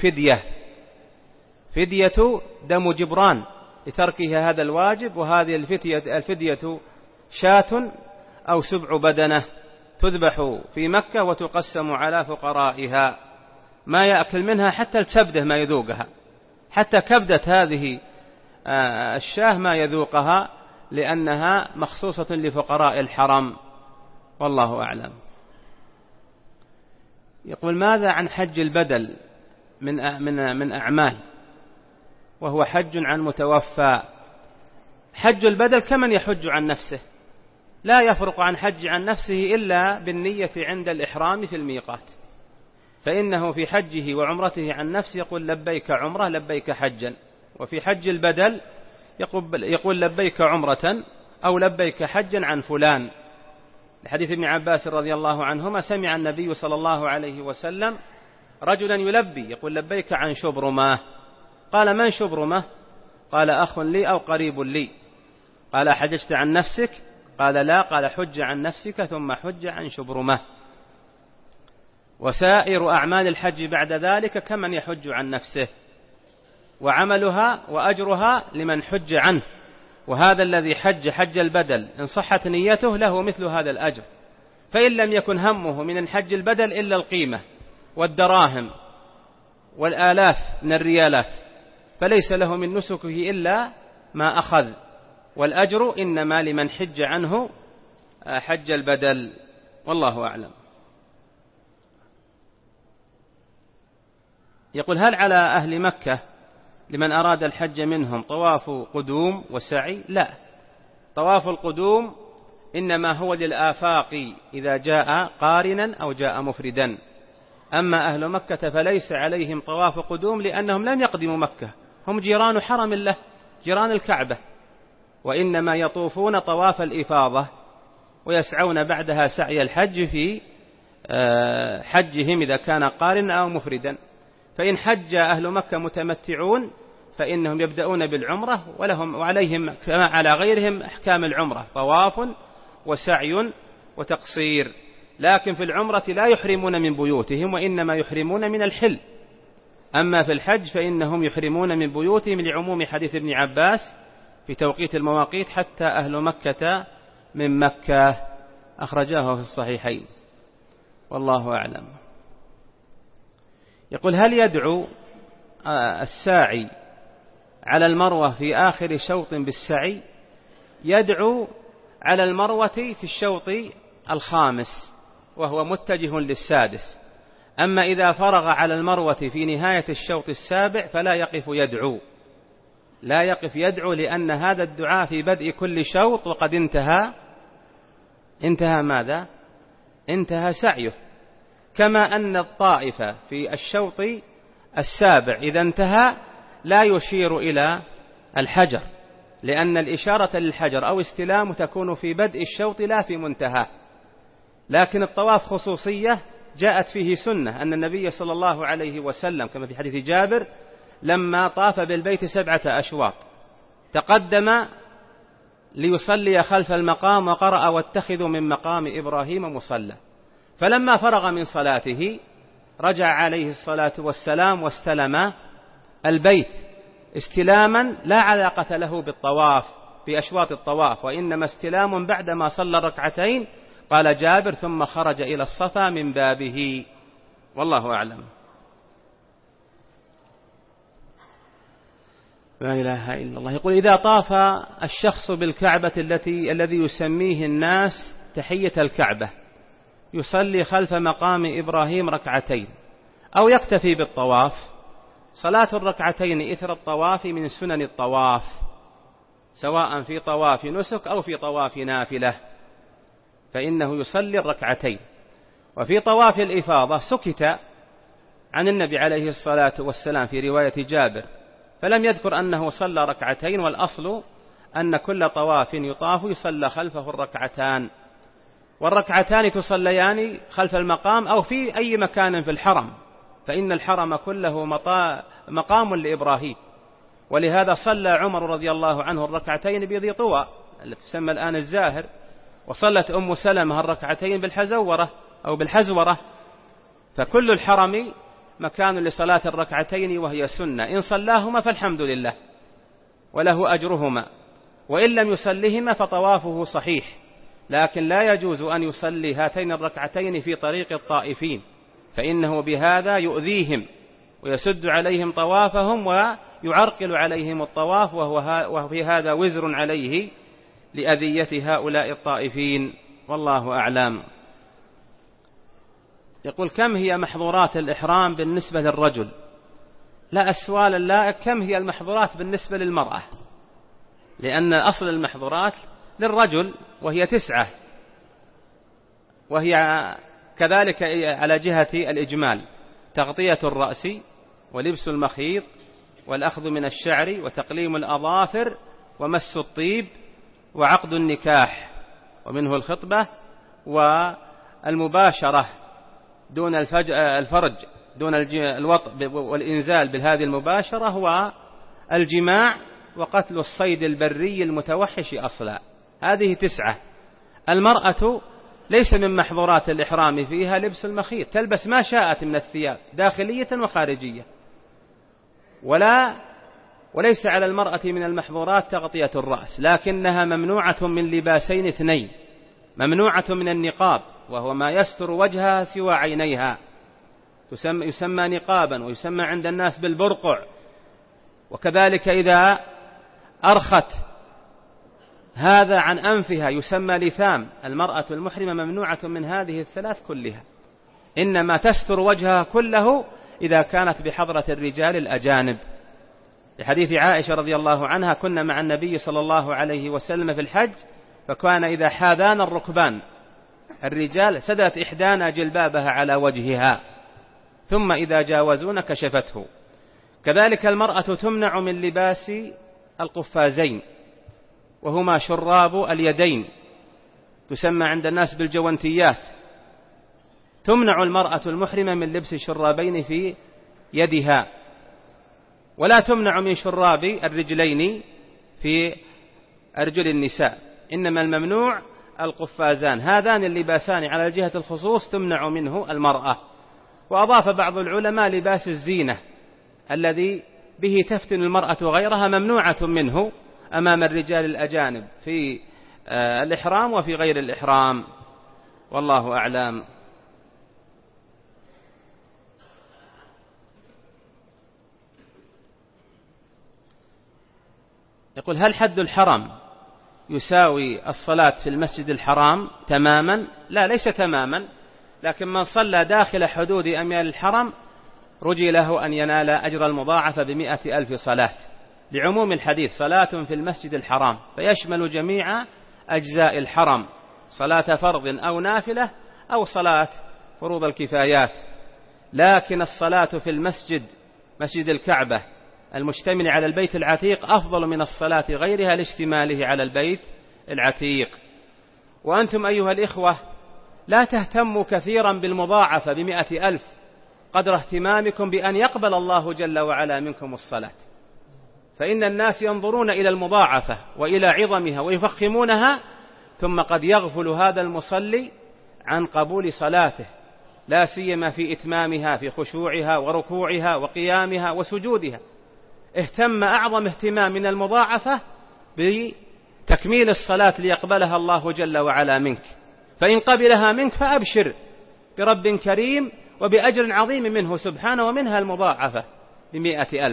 فدية دم جبران لتركه هذا الواجب. وهذه الفدية شاة أو 7 بدنة تذبح في مكة وتقسم على فقرائها. ما يأكل منها حتى الكبدة ما يذوقها، حتى كبدة هذه الشاه ما يذوقها، لأنها مخصوصة لفقراء الحرم. والله أعلم. يقول: ماذا عن حج البدل من أعمال وهو حج عن متوفى؟ حج البدل كمن يحج عن نفسه، لا يفرق عن حج عن نفسه إلا بالنية عند الإحرام في الميقات، فإنه في حجه وعمرته عن نفسه يقول لبيك عمرة لبيك حجا، وفي حج البدل يقول لبيك عمرة أو لبيك حجا عن فلان، لحديث ابن عباس رضي الله عنهما: سمع النبي صلى الله عليه وسلم رجلا يلبي يقول لبيك عن شبرمة. قال: من شبرمة؟ قال: أخ لي أو قريب لي. قال: حججت عن نفسك؟ قال: لا. قال: حج عن نفسك ثم حج عن شبرمة. وسائر أعمال الحج بعد ذلك كمن يحج عن نفسه، وعملها وأجرها لمن حج عنه، وهذا الذي حج البدل إن صحت نيته له مثل هذا الأجر، فإن لم يكن همه من الحج البدل إلا القيمة والدراهم والآلاف من الريالات فليس له من نسكه إلا ما أخذ، والأجر إنما لمن حج عنه حج البدل. والله أعلم. يقول: هل على أهل مكة لمن أراد الحج منهم طواف قدوم وسعي؟ لا، طواف القدوم إنما هو للآفاق إذا جاء قارنا أو جاء مفردا، أما أهل مكة فليس عليهم طواف قدوم لأنهم لم يقدموا مكة، هم جيران حرم الله، جيران الكعبة، وإنما يطوفون طواف الإفاضة ويسعون بعدها سعي الحج في حجهم إذا كان قارنا أو مفردا. فإن حج أهل مكة متمتعون فإنهم يبدأون بالعمرة ولهم وعليهم كما على غيرهم أحكام العمرة، طواف وسعي وتقصير، لكن في العمرة لا يحرمون من بيوتهم وإنما يحرمون من الحل. أما في الحج فإنهم يحرمون من بيوتهم لعموم حديث ابن عباس في توقيت المواقيت: حتى أهل مكة من مكة، أخرجاه في الصحيحين. والله أعلم. يقول: هل يدعو الساعي على المروة في آخر شوط بالسعي؟ يدعو على المروة في الشوط الخامس وهو متجه للسادس، أما إذا فرغ على المروة في نهاية الشوط السابع فلا يقف يدعو، لا يقف يدعو، لأن هذا الدعاء في بدء كل شوط وقد انتهى ماذا؟ انتهى سعيه. كما أن الطائف في الشوط السابع إذا انتهى لا يشير إلى الحجر، لأن الإشارة للحجر أو استلام تكون في بدء الشوط لا في منتهى. لكن الطواف خصوصية جاءت فيه سنة، أن النبي صلى الله عليه وسلم كما في حديث جابر لما طاف بالبيت 7 أشواط تقدم ليصلي خلف المقام وقرأ: واتخذوا من مقام إبراهيم مصلى، فلما فرغ من صلاته رجع عليه الصلاة والسلام واستلم البيت استلاما لا علاقة له بالطواف في أشواط الطواف، وإنما استلام بعدما صلى الركعتين. قال جابر: ثم خرج إلى الصفا من بابه. والله أعلم. لا إله إلا الله. يقول: إذا طاف الشخص بالكعبة الذي يسميه الناس تحية الكعبة يصلي خلف مقام إبراهيم ركعتين أو يكتفي بالطواف؟ صلاة الركعتين إثر الطواف من سنن الطواف، سواء في طواف نسك أو في طواف نافلة، فإنه يصلي الركعتين. وفي طواف الإفاضة سكت عن النبي عليه الصلاة والسلام في رواية جابر، فلم يذكر أنه صلى ركعتين، والأصل أن كل طواف يطاف يصلى خلفه الركعتان، والركعتان تصليان خلف المقام أو في أي مكان في الحرم، فإن الحرم كله مقام لإبراهيم. ولهذا صلى عمر رضي الله عنه الركعتين بذي طوى التي تسمى الآن الزاهر، وصلت أم سلمة الركعتين بالحزورة أو بالحزورة، فكل الحرم مكان لصلاة الركعتين وهي سنة، إن صلاهما فالحمد لله وله أجرهما، وإن لم يصلهما فطوافه صحيح، لكن لا يجوز أن يصلي هاتين الركعتين في طريق الطائفين، فإنه بهذا يؤذيهم ويسد عليهم طوافهم ويعرقل عليهم الطواف، وفي هذا وزر عليه لأذية هؤلاء الطائفين، والله أعلم. يقول: كم هي محظورات الإحرام بالنسبة للرجل؟ لا، السؤال اللائق كم هي المحظورات بالنسبة للمرأة، لأن أصل المحظورات للرجل وهي 9، وهي كذلك على جهة الإجمال: تغطية الرأس، ولبس المخيط، والأخذ من الشعر، وتقليم الأظافر، ومس الطيب، وعقد النكاح ومنه الخطبة، والمباشرة دون الفرج دون الوطء والإنزال بهذه المباشرة، والجماع، وقتل الصيد البري المتوحش أصلا. هذه 9. المرأة ليس من محظورات الإحرام فيها لبس المخيط، تلبس ما شاءت من الثياب داخلية وخارجية، وليس على المرأة من المحظورات تغطية الرأس، لكنها ممنوعة من لباسين 2: ممنوعة من النقاب، وهو ما يستر وجهها سوى عينيها، يسمى نقابا، ويسمى عند الناس بالبرقع. وكذلك إذا أرخت هذا عن أنفها يسمى لثام. المرأة المحرمة ممنوعة من هذه 3 كلها، إنما تستر وجهها كله إذا كانت بحضرة الرجال الأجانب. لحديث عائشة رضي الله عنها: كنا مع النبي صلى الله عليه وسلم في الحج، فكان إذا حاذان الركبان الرجال سدت إحدانا جلبابها على وجهها، ثم إذا جاوزون كشفته. كذلك المرأة تمنع من لباس القفازين، وهما شراب اليدين، تسمى عند الناس بالجوانتيات. تمنع المرأة المحرمة من لبس الشرابين في يدها، ولا تمنع من شراب الرجلين في أرجل النساء، إنما الممنوع القفازان. هذان اللباسان على الجهة الخصوص تمنع منه المرأة. وأضاف بعض العلماء لباس الزينة الذي به تفتن المرأة غيرها، ممنوعة منه أمام الرجال الأجانب في الإحرام وفي غير الإحرام، والله أعلم. يقول: هل حد الحرم يساوي الصلاة في المسجد الحرام تماما؟ لا، ليس تماما، لكن من صلى داخل حدود أميال الحرم رجي له أن ينال أجر المضاعفة ب100,000 صلاة، لعموم الحديث: صلاة في المسجد الحرام، فيشمل جميع أجزاء الحرم، صلاة فرض أو نافلة أو صلاة فروض الكفايات. لكن الصلاة في المسجد، مسجد الكعبة المشتمل على البيت العتيق، أفضل من الصلاة غيرها لاشتماله على البيت العتيق. وأنتم أيها الإخوة لا تهتموا كثيرا بالمضاعفة ب100,000 قدر اهتمامكم بأن يقبل الله جل وعلا منكم الصلاة، فإن الناس ينظرون إلى المضاعفة وإلى عظمها ويفخمونها، ثم قد يغفل هذا المصلي عن قبول صلاته، لا سيما في إتمامها، في خشوعها وركوعها وقيامها وسجودها. اهتم أعظم اهتمام من المضاعفة بتكميل الصلاة ليقبلها الله جل وعلا منك، فإن قبلها منك فأبشر برب كريم وبأجر عظيم منه سبحانه، ومنها المضاعفة ب100,000.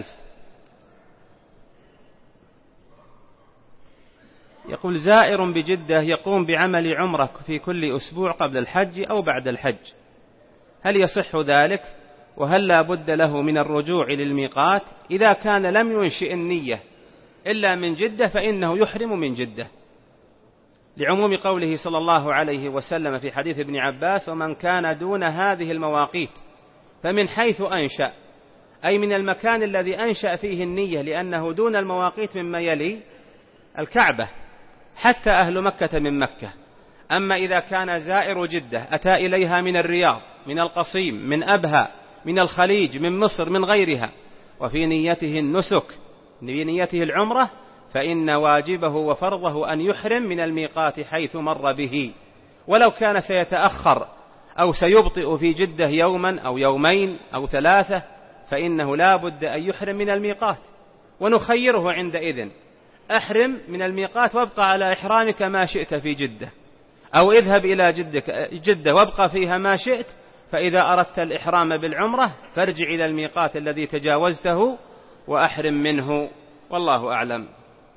يقول: زائر بجدة يقوم بعمل عمرة في كل أسبوع قبل الحج أو بعد الحج، هل يصح ذلك؟ وهل لا بد له من الرجوع للميقات؟ إذا كان لم ينشئ النية إلا من جدة فإنه يحرم من جدة، لعموم قوله صلى الله عليه وسلم في حديث ابن عباس: ومن كان دون هذه المواقيت فمن حيث أنشأ، أي من المكان الذي أنشأ فيه النية، لأنه دون المواقيت مما يلي الكعبة، حتى أهل مكة من مكة. أما إذا كان زائر جدة أتى إليها من الرياض، من القصيم، من أبها، من الخليج، من مصر، من غيرها، وفي نيته النسك، في نيته العمرة، فإن واجبه وفرضه أن يحرم من الميقات حيث مر به، ولو كان سيتأخر أو سيبطئ في جدة يوما أو يومين أو 3، فإنه لا بد أن يحرم من الميقات. ونخيره عندئذ: أحرم من الميقات وابقى على إحرامك ما شئت في جدة، أو اذهب إلى جدة وابقى فيها ما شئت، فإذا أردت الإحرام بالعمرة فارجع إلى الميقات الذي تجاوزته وأحرم منه، والله أعلم.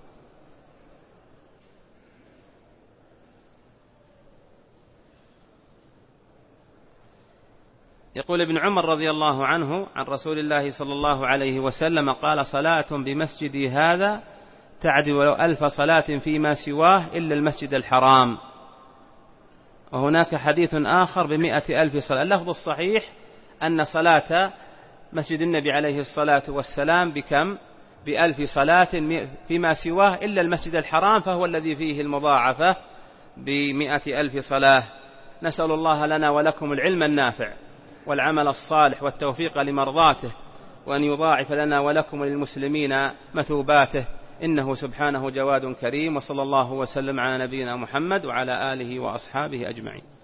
يقول ابن عمر رضي الله عنه عن رسول الله صلى الله عليه وسلم قال: صلاة بمسجدي هذا تعدل 1000 صلاة فيما سواه إلا المسجد الحرام. وهناك حديث آخر ب100,000 صلاة. اللفظ الصحيح أن صلاة مسجد النبي عليه الصلاة والسلام بكم؟ ب1000 صلاة فيما سواه إلا المسجد الحرام، فهو الذي فيه المضاعفة ب100,000 صلاة. نسأل الله لنا ولكم العلم النافع والعمل الصالح والتوفيق لمرضاته، وأن يضاعف لنا ولكم وللمسلمين مثوباته، إنه سبحانه جواد كريم. وصلى الله وسلم على نبينا محمد وعلى آله وأصحابه أجمعين.